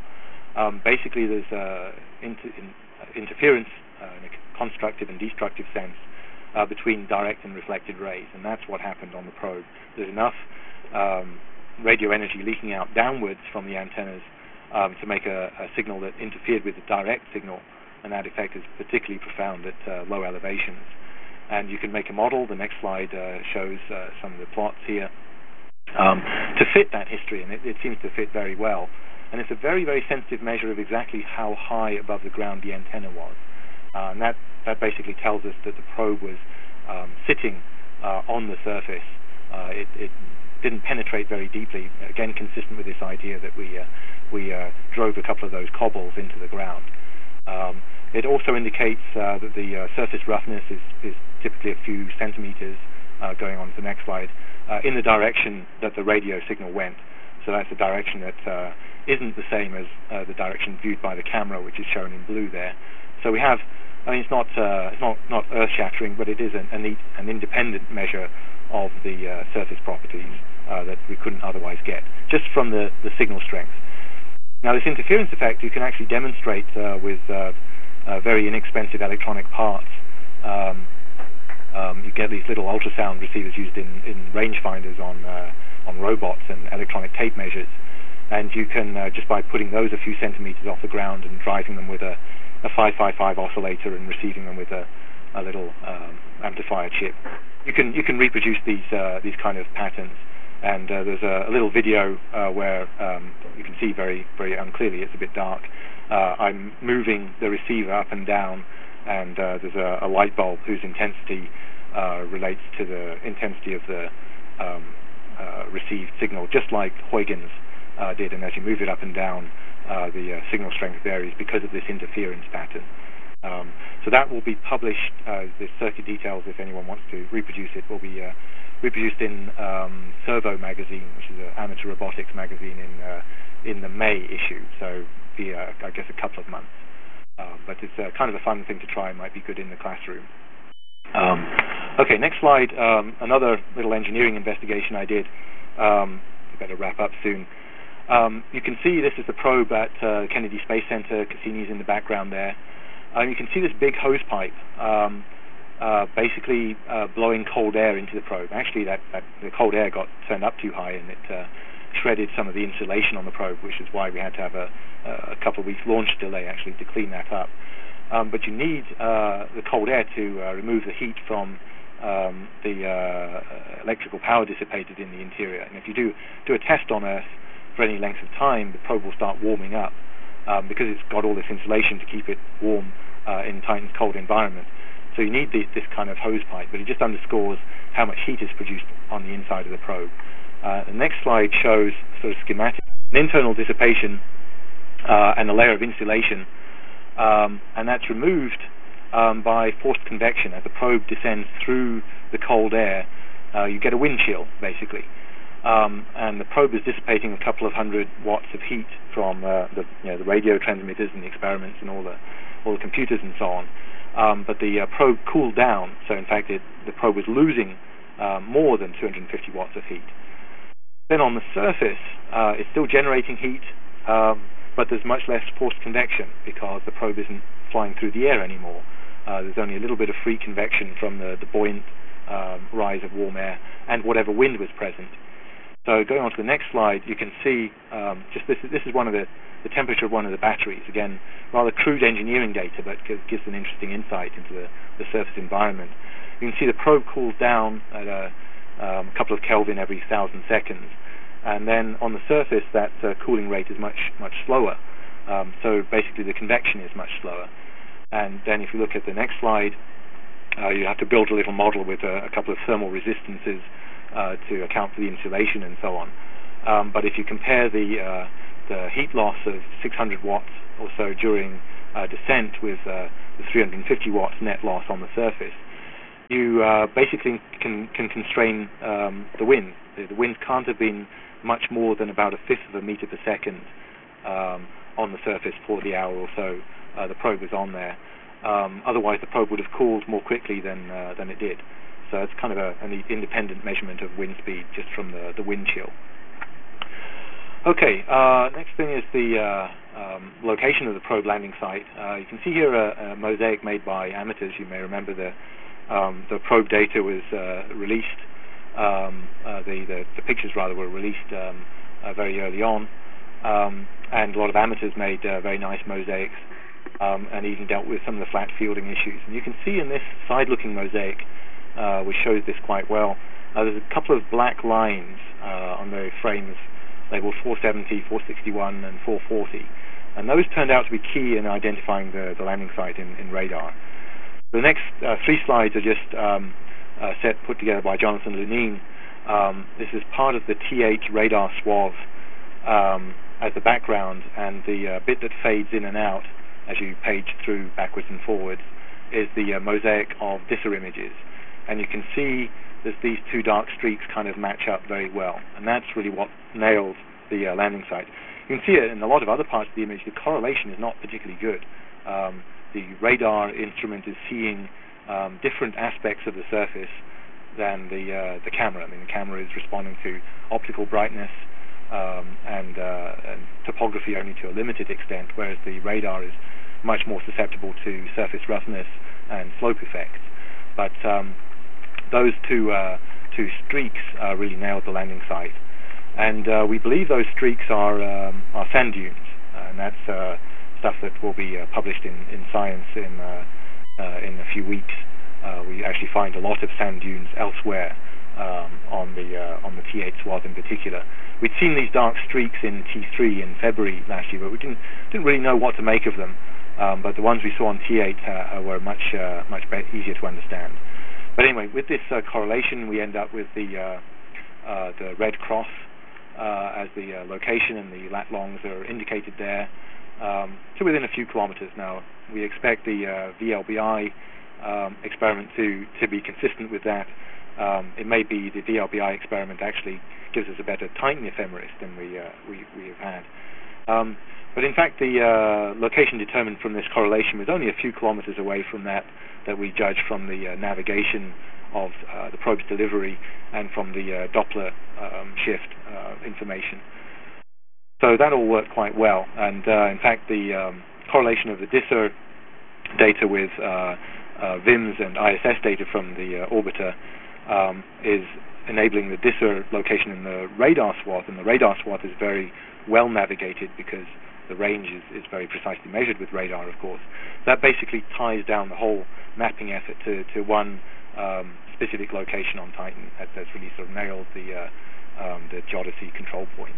Basically, there's interference in a constructive and destructive sense between direct and reflected rays, and that's what happened on the probe. There's enough radio energy leaking out downwards from the antennas to make a signal that interfered with the direct signal, and that effect is particularly profound at low elevations. And you can make a model. The next slide shows some of the plots here to fit that history, and it seems to fit very well. And it's a very, very sensitive measure of exactly how high above the ground the antenna was. And that basically tells us that the probe was sitting on the surface. It didn't penetrate very deeply, again consistent with this idea that we drove a couple of those cobbles into the ground. It also indicates that the surface roughness is typically a few centimeters, going on to the next slide, in the direction that the radio signal went. So that's a direction that isn't the same as the direction viewed by the camera, which is shown in blue there. So we have, I mean, it's not earth-shattering, but it is an independent measure of the surface properties that we couldn't otherwise get, just from the signal strength. Now, this interference effect you can actually demonstrate with very inexpensive electronic parts. You get these little ultrasound receivers used in rangefinders on robots and electronic tape measures, and you can just by putting those a few centimeters off the ground and driving them with a 555 oscillator and receiving them with a little amplifier chip, you can reproduce these kind of patterns. And there's a little video where you can see very, very unclearly, it's a bit dark. I'm moving the receiver up and down, and there's a light bulb whose intensity relates to the intensity of the received signal, just like Huygens did. And as you move it up and down, the signal strength varies because of this interference pattern. So that will be published, the circuit details, if anyone wants to reproduce it, will be reproduced in Servo magazine, which is an amateur robotics magazine, in the May issue, so be I guess a couple of months. But it's kind of a fun thing to try, might be good in the classroom. Okay, next slide. Another little engineering investigation I did. I better wrap up soon. You can see this is the probe at Kennedy Space Center. Cassini's in the background there. You can see this big hose pipe basically blowing cold air into the probe. Actually, the cold air got turned up too high, and it shredded some of the insulation on the probe, which is why we had to have a couple of weeks launch delay actually to clean that up. But you need the cold air to remove the heat from the electrical power dissipated in the interior. And if you do a test on Earth for any length of time, the probe will start warming up because it's got all this insulation to keep it warm in Titan's cold environment. So you need this kind of hose pipe, but it just underscores how much heat is produced on the inside of the probe. The next slide shows sort of schematic, an internal dissipation and a layer of insulation, and that's removed by forced convection. As the probe descends through the cold air, you get a wind chill, basically. And the probe is dissipating a couple of 100 watts of heat from the radio transmitters and the experiments and all the computers and so on. But the probe cooled down, so in fact the probe was losing more than 250 watts of heat. Then on the surface, it's still generating heat, but there's much less forced convection because the probe isn't flying through the air anymore. There's only a little bit of free convection from the buoyant rise of warm air and whatever wind was present. So going on to the next slide, you can see just this is one of the temperature of one of the batteries. Again, rather crude engineering data, but gives an interesting insight into the surface environment. You can see the probe cools down at a couple of Kelvin every 1,000 seconds, and then on the surface that cooling rate is much slower. So basically the convection is much slower. And then if you look at the next slide, you have to build a little model with a couple of thermal resistances to account for the insulation and so on. But if you compare the heat loss of 600 watts or so during descent with the 350 watts net loss on the surface, you basically can constrain the wind. The wind can't have been much more than about a fifth of a meter per second on the surface for the hour or so the probe was on there. Otherwise, the probe would have cooled more quickly than it did. So it's kind of an independent measurement of wind speed just from the wind chill. Okay, next thing is the location of the probe landing site. You can see here a mosaic made by amateurs. You may remember the The probe data was released. The pictures rather were released very early on, and a lot of amateurs made very nice mosaics, and even dealt with some of the flat fielding issues. And you can see in this side-looking mosaic, which shows this quite well, there's a couple of black lines on the frames labeled 470, 461, and 440, and those turned out to be key in identifying the landing site in radar. The next 3 slides are just put together by Jonathan Lunine. This is part of the TH radar swath as the background, and the bit that fades in and out as you page through backwards and forwards is the mosaic of DISR images. And you can see that these 2 dark streaks kind of match up very well, and that's really what nails the landing site. You can see it in a lot of other parts of the image. The correlation is not particularly good. The radar instrument is seeing different aspects of the surface than the camera. I mean, the camera is responding to optical brightness and topography only to a limited extent, whereas the radar is much more susceptible to surface roughness and slope effects. But those two streaks really nailed the landing site, and we believe those streaks are sand dunes, and that's stuff that will be published in Science in a few weeks. We actually find a lot of sand dunes elsewhere on the T8 swath in particular. We'd seen these dark streaks in T3 in February last year, but we didn't really know what to make of them. But the ones we saw on T8 were much easier to understand. But anyway, with this correlation, we end up with the red cross as the location, and the lat longs are indicated there to within a few kilometers. Now, we expect the VLBI experiment to be consistent with that. It may be the VLBI experiment actually gives us a better Titan ephemeris than we have had. But in fact, the location determined from this correlation was only a few kilometers away from that we judged from the navigation of the probe's delivery and from the Doppler shift information. So that all worked quite well. And in fact, the correlation of the DISR data with VIMS and ISS data from the orbiter is enabling the DISR location in the radar swath, and the radar swath is very well navigated because the range is very precisely measured with radar, of course. That basically ties down the whole mapping effort to one specific location on Titan. That's really sort of nailed the geodesy control point.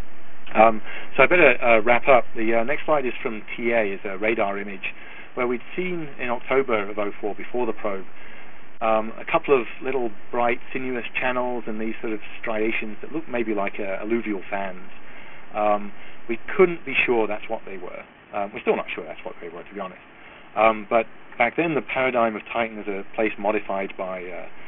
So I better wrap up. The next slide is from TA, is a radar image where we'd seen in October of 2004, before the probe, a couple of little bright sinuous channels and these sort of striations that look maybe like alluvial fans. We couldn't be sure that's what they were. We're still not sure that's what they were, to be honest. But back then, the paradigm of Titan as a place modified by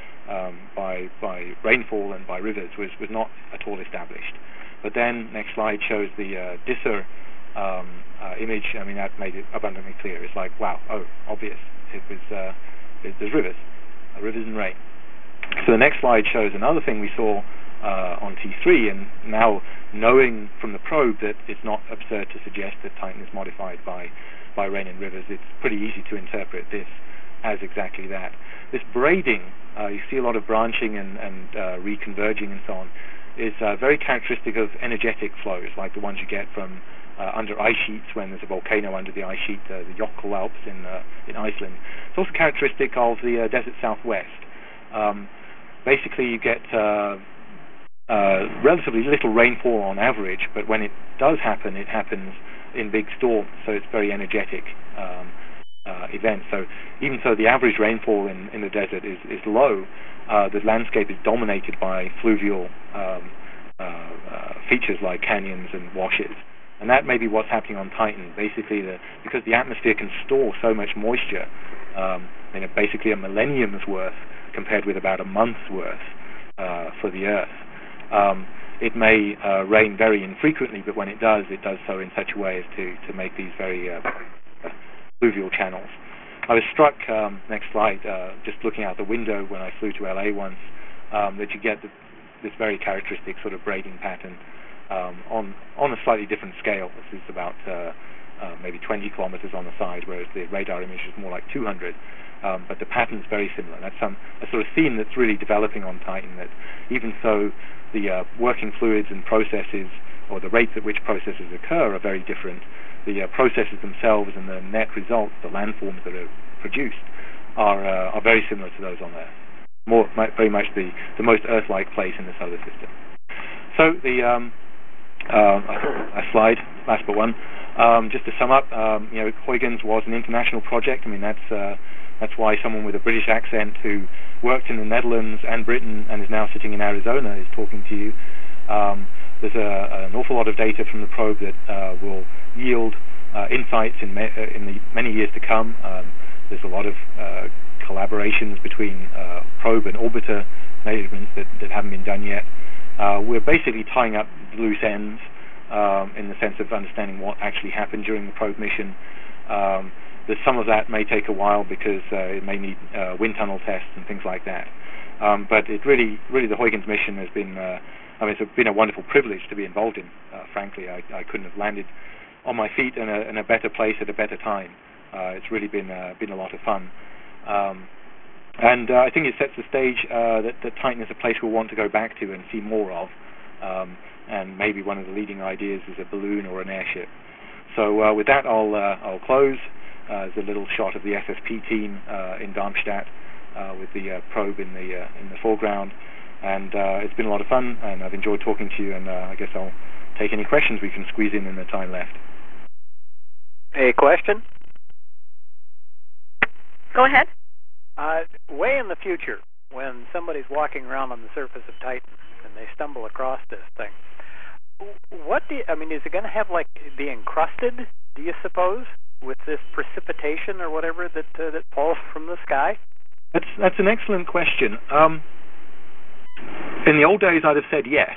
rainfall and by rivers was not at all established. But then, next slide shows the DISR image. I mean, that made it abundantly clear. It's like, wow, obvious. It was there's rivers and rain. So the next slide shows another thing we saw on T3, and now knowing from the probe that it's not absurd to suggest that Titan is modified by rain and rivers, it's pretty easy to interpret this as exactly that. This braiding, you see a lot of branching and reconverging and so on, is very characteristic of energetic flows like the ones you get from under ice sheets when there's a volcano under the ice sheet, the Jökull Alps in Iceland. It's also characteristic of the desert southwest. Basically, you get relatively little rainfall on average, but when it does happen, it happens in big storms, so it's very energetic event. So even so, the average rainfall in the desert is low. The landscape is dominated by fluvial features like canyons and washes. And that may be what's happening on Titan. Basically, because the atmosphere can store so much moisture, basically a millennium's worth compared with about a month's worth for the Earth. It may rain very infrequently, but when it does so in such a way as to make these very fluvial channels. I was struck, next slide, just looking out the window when I flew to LA once, that you get this very characteristic sort of braiding pattern on a slightly different scale. This is about maybe 20 kilometers on the side, whereas the radar image is more like 200. But the pattern's very similar. That's a sort of theme that's really developing on Titan, that even though the working fluids and processes, or the rates at which processes occur, are very different, the processes themselves and the net results, the landforms that are produced, are very similar to those on there. Very much the most Earth-like place in the solar system. So a slide, last but one. Just to sum up, Huygens was an international project. I mean, that's why someone with a British accent who worked in the Netherlands and Britain and is now sitting in Arizona is talking to you. There's an awful lot of data from the probe that will yield insights in the many years to come. There's a lot of collaborations between probe and orbiter measurements that haven't been done yet. We're basically tying up loose ends in the sense of understanding what actually happened during the probe mission. Some of that may take a while because it may need wind tunnel tests and things like that. But it really the Huygens mission has been, it's been a wonderful privilege to be involved in. Frankly, I couldn't have landed on my feet in a better place at a better time. It's really been a lot of fun. And I think it sets the stage that Titan is a place we'll want to go back to and see more of. And maybe one of the leading ideas is a balloon or an airship. So with that, I'll close. There's a little shot of the SSP team in Darmstadt with the probe in the foreground, and it's been a lot of fun, and I've enjoyed talking to you. And I guess I'll take any questions we can squeeze in the time left. A question? Go ahead. Way in the future, when somebody's walking around on the surface of Titan and they stumble across this thing, is it going to have be encrusted? Do you suppose, with this precipitation or whatever that falls from the sky? That's an excellent question. In the old days, I'd have said yes.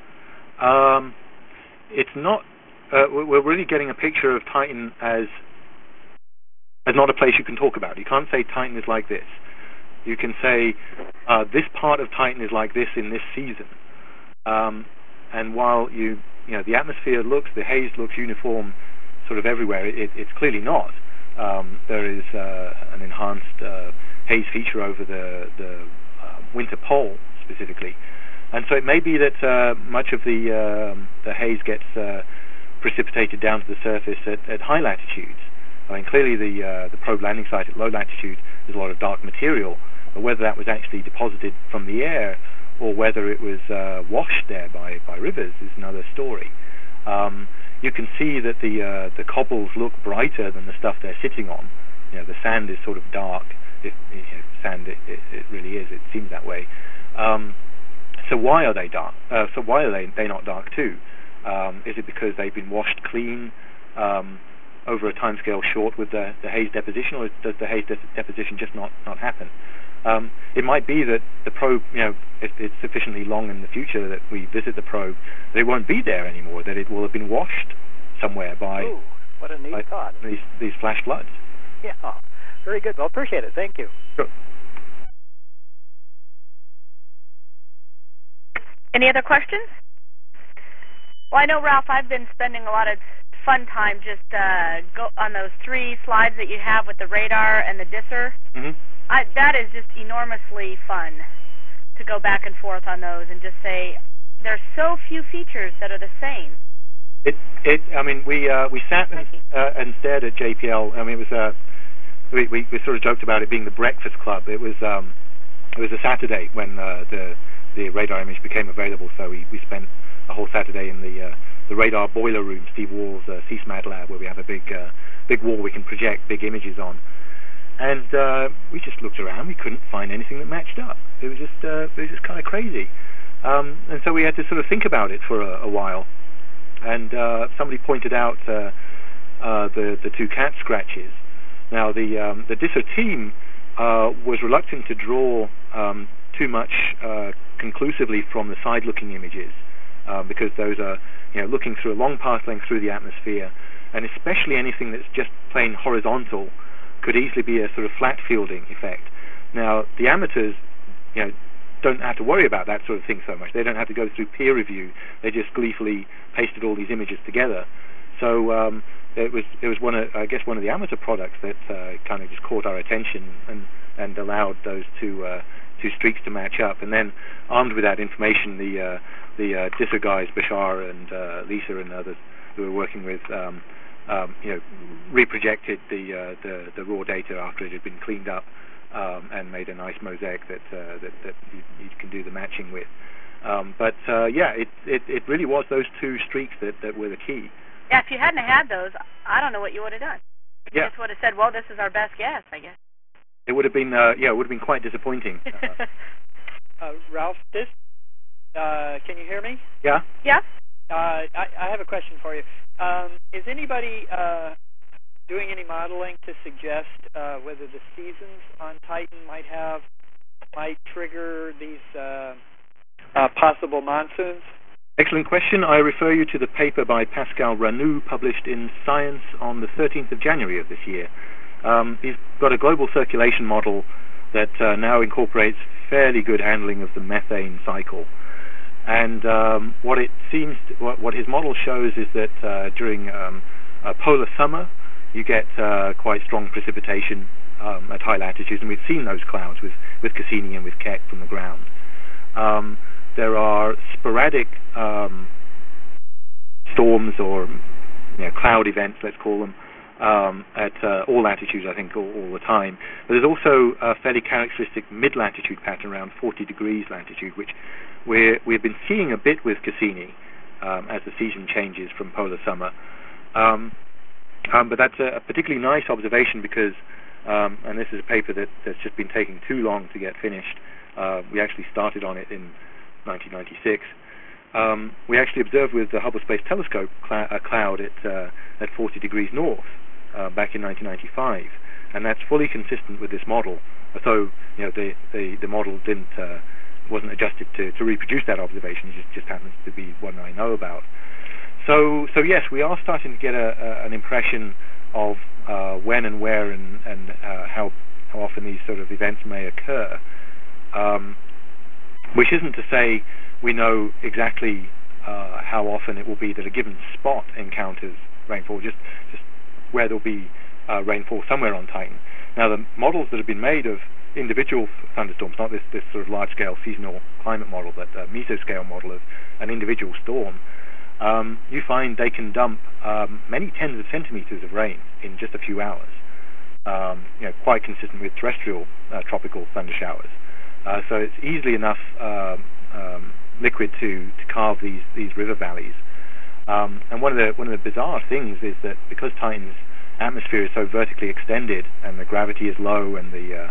It's not. We're really getting a picture of Titan as not a place you can talk about. You can't say Titan is like this. You can say this part of Titan is like this in this season. And while the atmosphere the haze looks uniform sort of everywhere, it's clearly not. There is an enhanced haze feature over the winter pole specifically. And so it may be that much of the haze gets precipitated down to the surface at high latitudes. I mean, clearly the probe landing site at low latitude is a lot of dark material, but whether that was actually deposited from the air or whether it was washed there by rivers is another story. You can see that the cobbles look brighter than the stuff they're sitting on. The sand is sort of dark. Sand, it really is. It seems that way. So why are they dark? So why are they not dark too? Is it because they've been washed clean over a timescale short with the haze deposition, or does the haze deposition just not happen? It might be that the probe, if it's sufficiently long in the future that we visit the probe, that it won't be there anymore, that it will have been washed somewhere by what a neat thought. These flash floods. Yeah, very good. Well, appreciate it. Thank you. Sure. Any other questions? Well, I know, Ralph, I've been spending a lot of fun time just go on those 3 slides that you have with the radar and the DISR. Mm-hmm. That is just enormously fun to go back and forth on those and just say there's so few features that are the same. We sat and stared at JPL. I mean, it was we sort of joked about it being the breakfast club. It was a Saturday when the radar image became available, so we spent a whole Saturday in the radar boiler room, Steve Wall's CSMAD lab, where we have a big wall we can project big images on. And we just looked around. We couldn't find anything that matched up. It was just kind of crazy. And so we had to sort of think about it for a while. And somebody pointed out the 2 cat scratches. Now the DISR team was reluctant to draw too much conclusively from the side-looking images because those are looking through a long path length through the atmosphere, and especially anything that's just plain horizontal could easily be a sort of flat fielding effect. Now the amateurs don't have to worry about that sort of thing so much. They don't have to go through peer review. They just gleefully pasted all these images together. So it was one of the amateur products that kind of just caught our attention and allowed those two streaks to match up. And then, armed with that information, the DISA guys, Bashar and Lisa and others who were working with, reprojected the raw data after it had been cleaned up and made a nice mosaic that you can do the matching with. It really was those two streaks that were the key. Yeah, if you hadn't had those, I don't know what you would have done. You just would have said, "Well, this is our best guess," I guess. It would have been, it would have been quite disappointing. Ralph, can you hear me? Yeah. Yeah. I have a question for you. Is anybody doing any modeling to suggest whether the seasons on Titan might trigger these possible monsoons? Excellent question. I refer you to the paper by Pascal Ranou published in Science on the 13th of January of this year. He's got a global circulation model that now incorporates fairly good handling of the methane cycle. And what his model shows is that during a polar summer, you get quite strong precipitation at high latitudes, and we've seen those clouds with Cassini and with Keck from the ground. There are sporadic storms or cloud events, let's call them, at all latitudes, I think, all the time. But there's also a fairly characteristic mid-latitude pattern around 40 degrees latitude, which we've been seeing a bit with Cassini as the season changes from polar summer. But that's a particularly nice observation because, and this is a paper that's just been taking too long to get finished. We actually started on it in 1996. We actually observed with the Hubble Space Telescope a cloud at 40 degrees north back in 1995, and that's fully consistent with this model. So the model wasn't adjusted to reproduce that observation. It just happens to be one I know about. So yes, we are starting to get an impression of when and where and how often these sort of events may occur. Which isn't to say we know exactly how often it will be that a given spot encounters rainfall, just where there'll be rainfall somewhere on Titan. Now, the models that have been made of individual thunderstorms, not this sort of large-scale seasonal climate model, but a mesoscale model of an individual storm, you find they can dump many tens of centimeters of rain in just a few hours, quite consistent with terrestrial tropical thunder showers. So it's easily enough liquid to carve these river valleys. And one of the bizarre things is that because Titan's atmosphere is so vertically extended and the gravity is low and the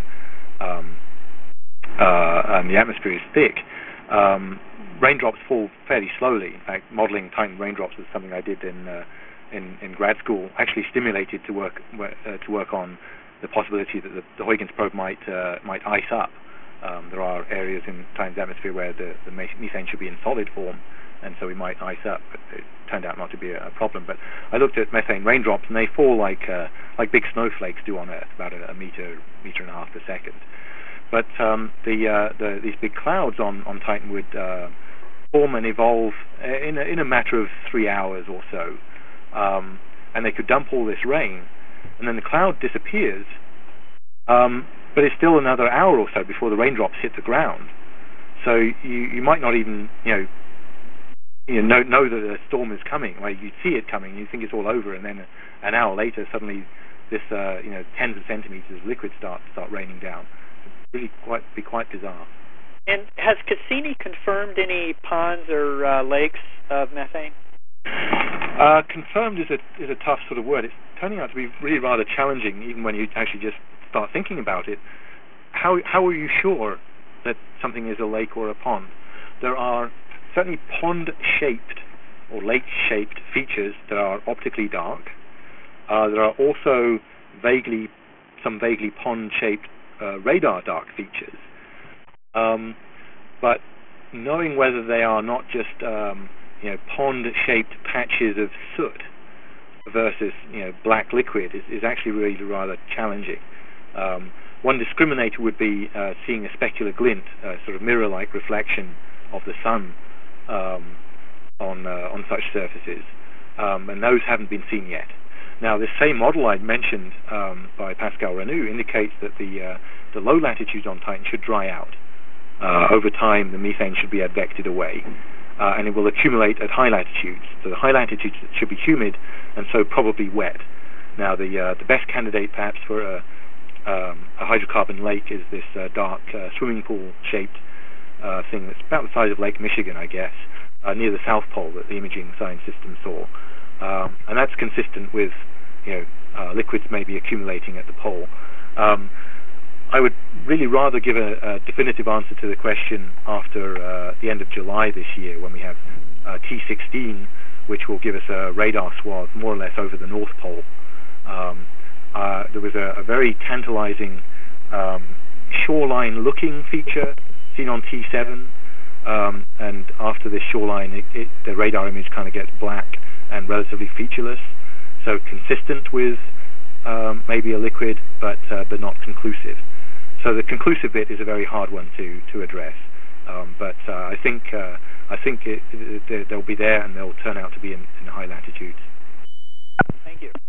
atmosphere is thick, raindrops fall fairly slowly. In fact, modeling Titan raindrops is something I did in grad school. Actually, stimulated to work on the possibility that the Huygens probe might ice up. There are areas in Titan's atmosphere where the methane should be in solid form, and so we might ice up. But it turned out not to be a problem. But I looked at methane raindrops, and they fall like big snowflakes do on Earth, about a meter and a half per second. But these big clouds on Titan would form and evolve in a matter of 3 hours or so, and they could dump all this rain, and then the cloud disappears. But it's still another hour or so before the raindrops hit the ground. So you might not even know that a storm is coming. Like, you see it coming, you think it's all over, and then an hour later, suddenly this tens of centimeters of liquid start raining down. It's really quite bizarre. And has Cassini confirmed any ponds or lakes of methane? Confirmed is a tough sort of word. It's turning out to be really rather challenging, even when you actually just start thinking about it. How are you sure that something is a lake or a pond? There are certainly pond-shaped or lake-shaped features that are optically dark. There are also some vaguely pond-shaped radar dark features. But knowing whether they are not just pond-shaped patches of soot versus black liquid is actually really rather challenging. One discriminator would be seeing a specular glint, sort of mirror-like reflection of the sun on such surfaces, and those haven't been seen yet. Now, this same model I mentioned by Pascal Renou indicates that the low latitudes on Titan should dry out. Over time, the methane should be advected away, and it will accumulate at high latitudes. So the high latitudes should be humid and so probably wet. Now, the best candidate perhaps for a hydrocarbon lake is this dark swimming pool-shaped thing that's about the size of Lake Michigan, I guess, near the South Pole that the imaging science system saw. And that's consistent with, liquids maybe accumulating at the pole. I would really rather give a definitive answer to the question after the end of July this year, when we have T16, which will give us a radar swath more or less over the North Pole. There was a very tantalizing shoreline-looking feature seen on T7, and after this shoreline, the radar image kind of gets black and relatively featureless, so consistent with maybe a liquid, but not conclusive. So the conclusive bit is a very hard one to address, but I think they'll be there, and they'll turn out to be in high latitudes. Thank you.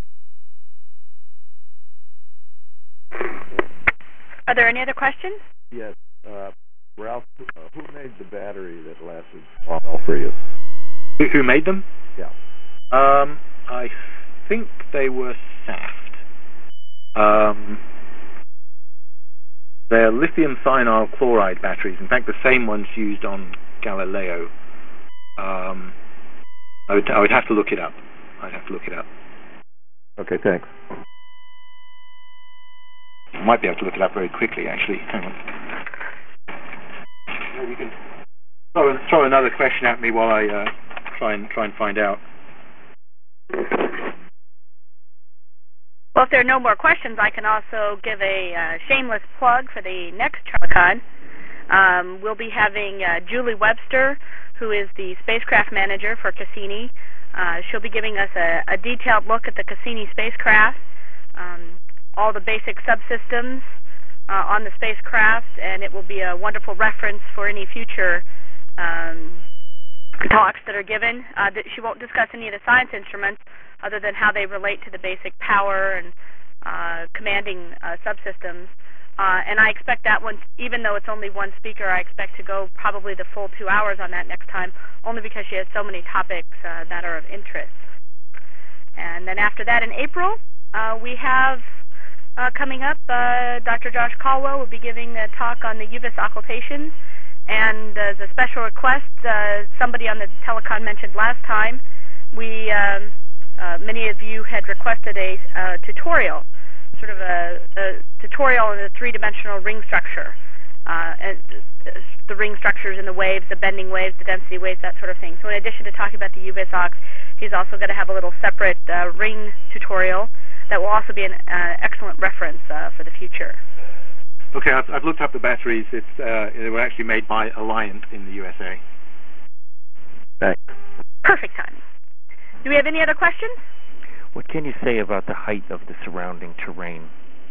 Are there any other questions? Yes. Ralph, who made the battery that lasted well for you? Who made them? Yeah. I think they were Saft. They're lithium cyanide chloride batteries. In fact, the same ones used on Galileo. I would have to look it up. Okay, thanks. I might be able to look it up very quickly, actually. Hang on. You can throw another question at me while I try and find out. Well, if there are no more questions, I can also give a shameless plug for the next Charlicon. We'll be having Julie Webster, who is the spacecraft manager for Cassini. She'll be giving us a detailed look at the Cassini spacecraft, all the basic subsystems on the spacecraft, and it will be a wonderful reference for any future talks that are given. She won't discuss any of the science instruments other than how they relate to the basic power and commanding subsystems. And I expect that one, even though it's only one speaker, I expect to go probably the full 2 hours on that next time, only because she has so many topics that are of interest. And then after that, in April, we have coming up, Dr. Josh Caldwell will be giving a talk on the UVIS occultation. And as a special request, somebody on the telecon mentioned last time, many of you had requested a tutorial, sort of a tutorial in the three-dimensional ring structure, and the ring structures in the waves, the bending waves, the density waves, that sort of thing. So in addition to talking about the UVIS ox, he's also going to have a little separate ring tutorial that will also be an excellent reference for the future. Okay, I've looked up the batteries. They were actually made by Alliant in the USA. Thanks. Perfect timing. Do we have any other questions? What can you say about the height of the surrounding terrain?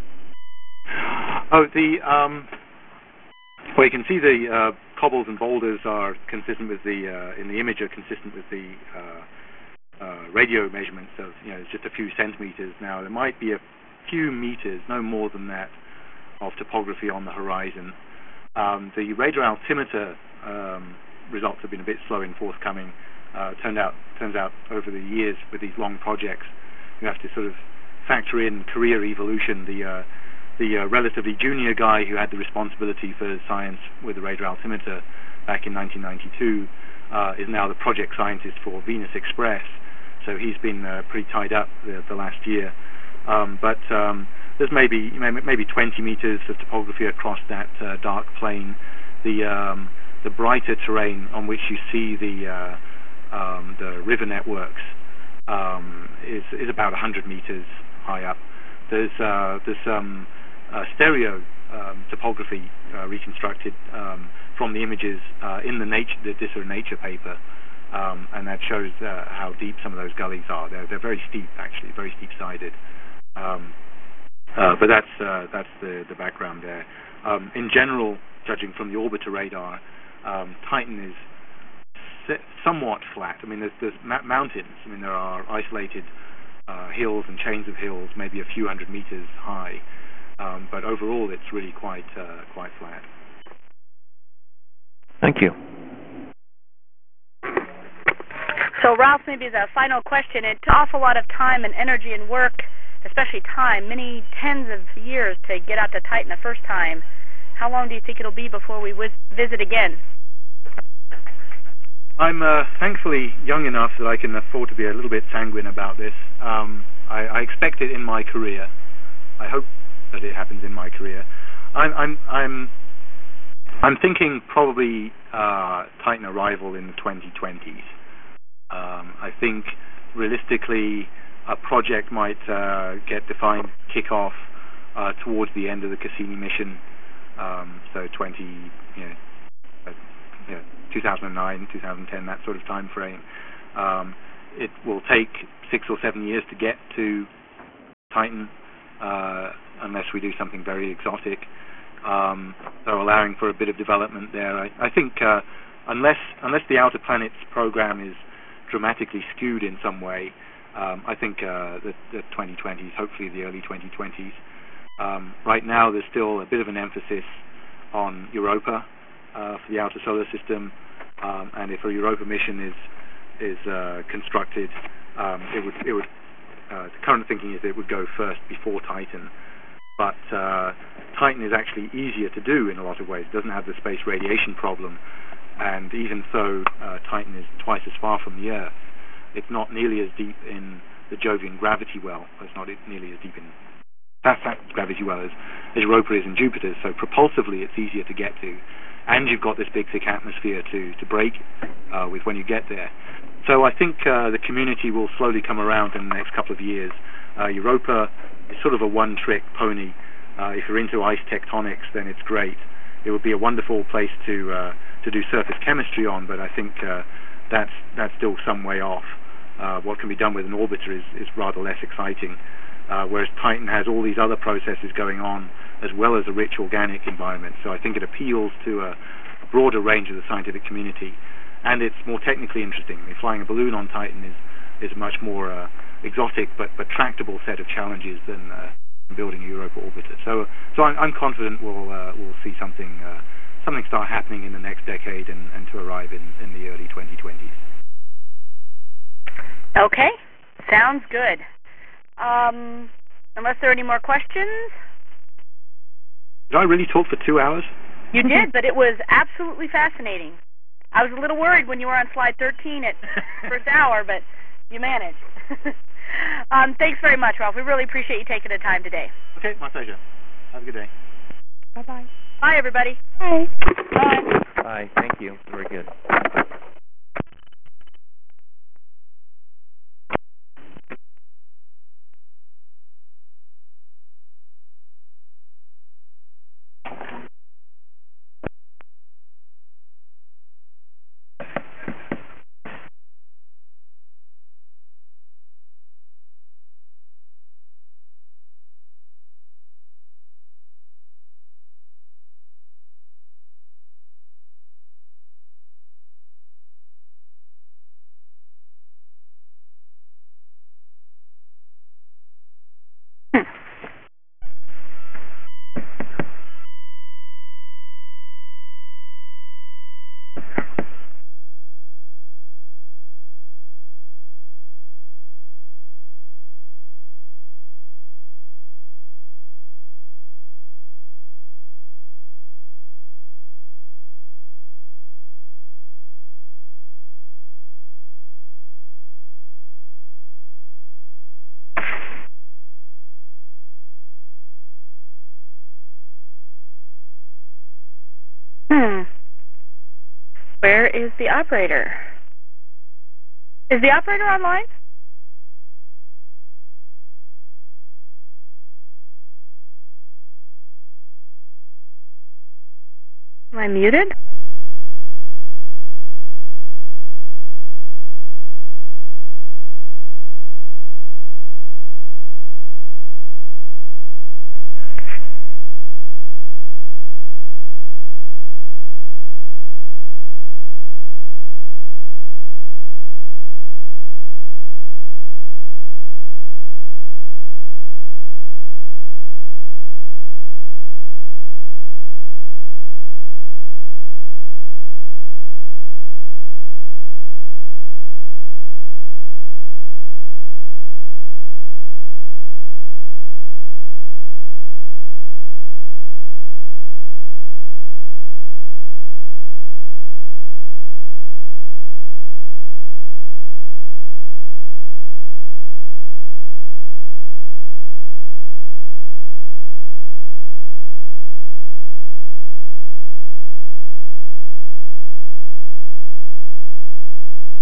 Oh, well, you can see the cobbles and boulders are consistent with in the image are consistent with the radio measurements of, it's just a few centimeters. Now, there might be a few meters, no more than that, of topography on the horizon. The radar altimeter results have been a bit slow in forthcoming. Turns out over the years with these long projects, you have to sort of factor in career evolution. The relatively junior guy who had the responsibility for science with the radar altimeter back in 1992 is now the project scientist for Venus Express. So he's been pretty tied up the last year. But there's maybe 20 meters of topography across that dark plain. The brighter terrain on which you see the river networks is about 100 meters high up. There's some stereo topography reconstructed from the images in the Disser Nature paper, and that shows how deep some of those gullies are. They're very steep, actually, very steep-sided. But that's the background there. In general, judging from the orbiter radar, Titan is somewhat flat. I mean, there's mountains. I mean, there are isolated hills and chains of hills, maybe a few hundred meters high. But overall, it's really quite flat. Thank you. So, Ralph, maybe as a final question, it took awful lot of time and energy and work, especially time, many tens of years to get out to Titan the first time. How long do you think it'll be before we visit again? I'm thankfully young enough that I can afford to be a little bit sanguine about this. I expect it in my career. I hope that it happens in my career. I'm thinking probably Titan arrival in the 2020s. I think realistically a project might get defined, kick off towards the end of the Cassini mission. So 2009, 2010, that sort of time frame. It will take 6 or 7 years to get to Titan, unless we do something very exotic. So allowing for a bit of development there. I think unless the Outer Planets program is dramatically skewed in some way, I think the 2020s, hopefully the early 2020s. Right now there's still a bit of an emphasis on Europa for the outer solar system, and if a Europa mission is constructed, it would the current thinking is it would go first before Titan. But Titan is actually easier to do in a lot of ways. It doesn't have the space radiation problem, and even so, Titan is twice as far from the Earth. It's not nearly as deep in the Jovian gravity well. It's not nearly as deep in that gravity well as Europa is in Jupiter. So propulsively, it's easier to get to, and you've got this big thick atmosphere to break with when you get there. So I think the community will slowly come around in the next couple of years. Europa is sort of a one-trick pony. If you're into ice tectonics, then it's great. It would be a wonderful place to do surface chemistry on, but I think that's still some way off. What can be done with an orbiter is rather less exciting, whereas Titan has all these other processes going on, as well as a rich organic environment. So I think it appeals to a broader range of the scientific community, and it's more technically interesting. I mean, flying a balloon on Titan is a much more exotic but tractable set of challenges than building a Europa orbiter. So I'm confident we'll see something start happening in the next decade and to arrive in the early 2020s. Okay, sounds good. Unless there are any more questions? Did I really talk for 2 hours? You did, but it was absolutely fascinating. I was a little worried when you were on slide 13 at first hour, but you managed. Thanks very much, Ralph. We really appreciate you taking the time today. Okay, my pleasure. Have a good day. Bye-bye. Bye, everybody. Bye. Bye. Bye. Thank you. Very good. Where is the operator? Is the operator online? Am I muted?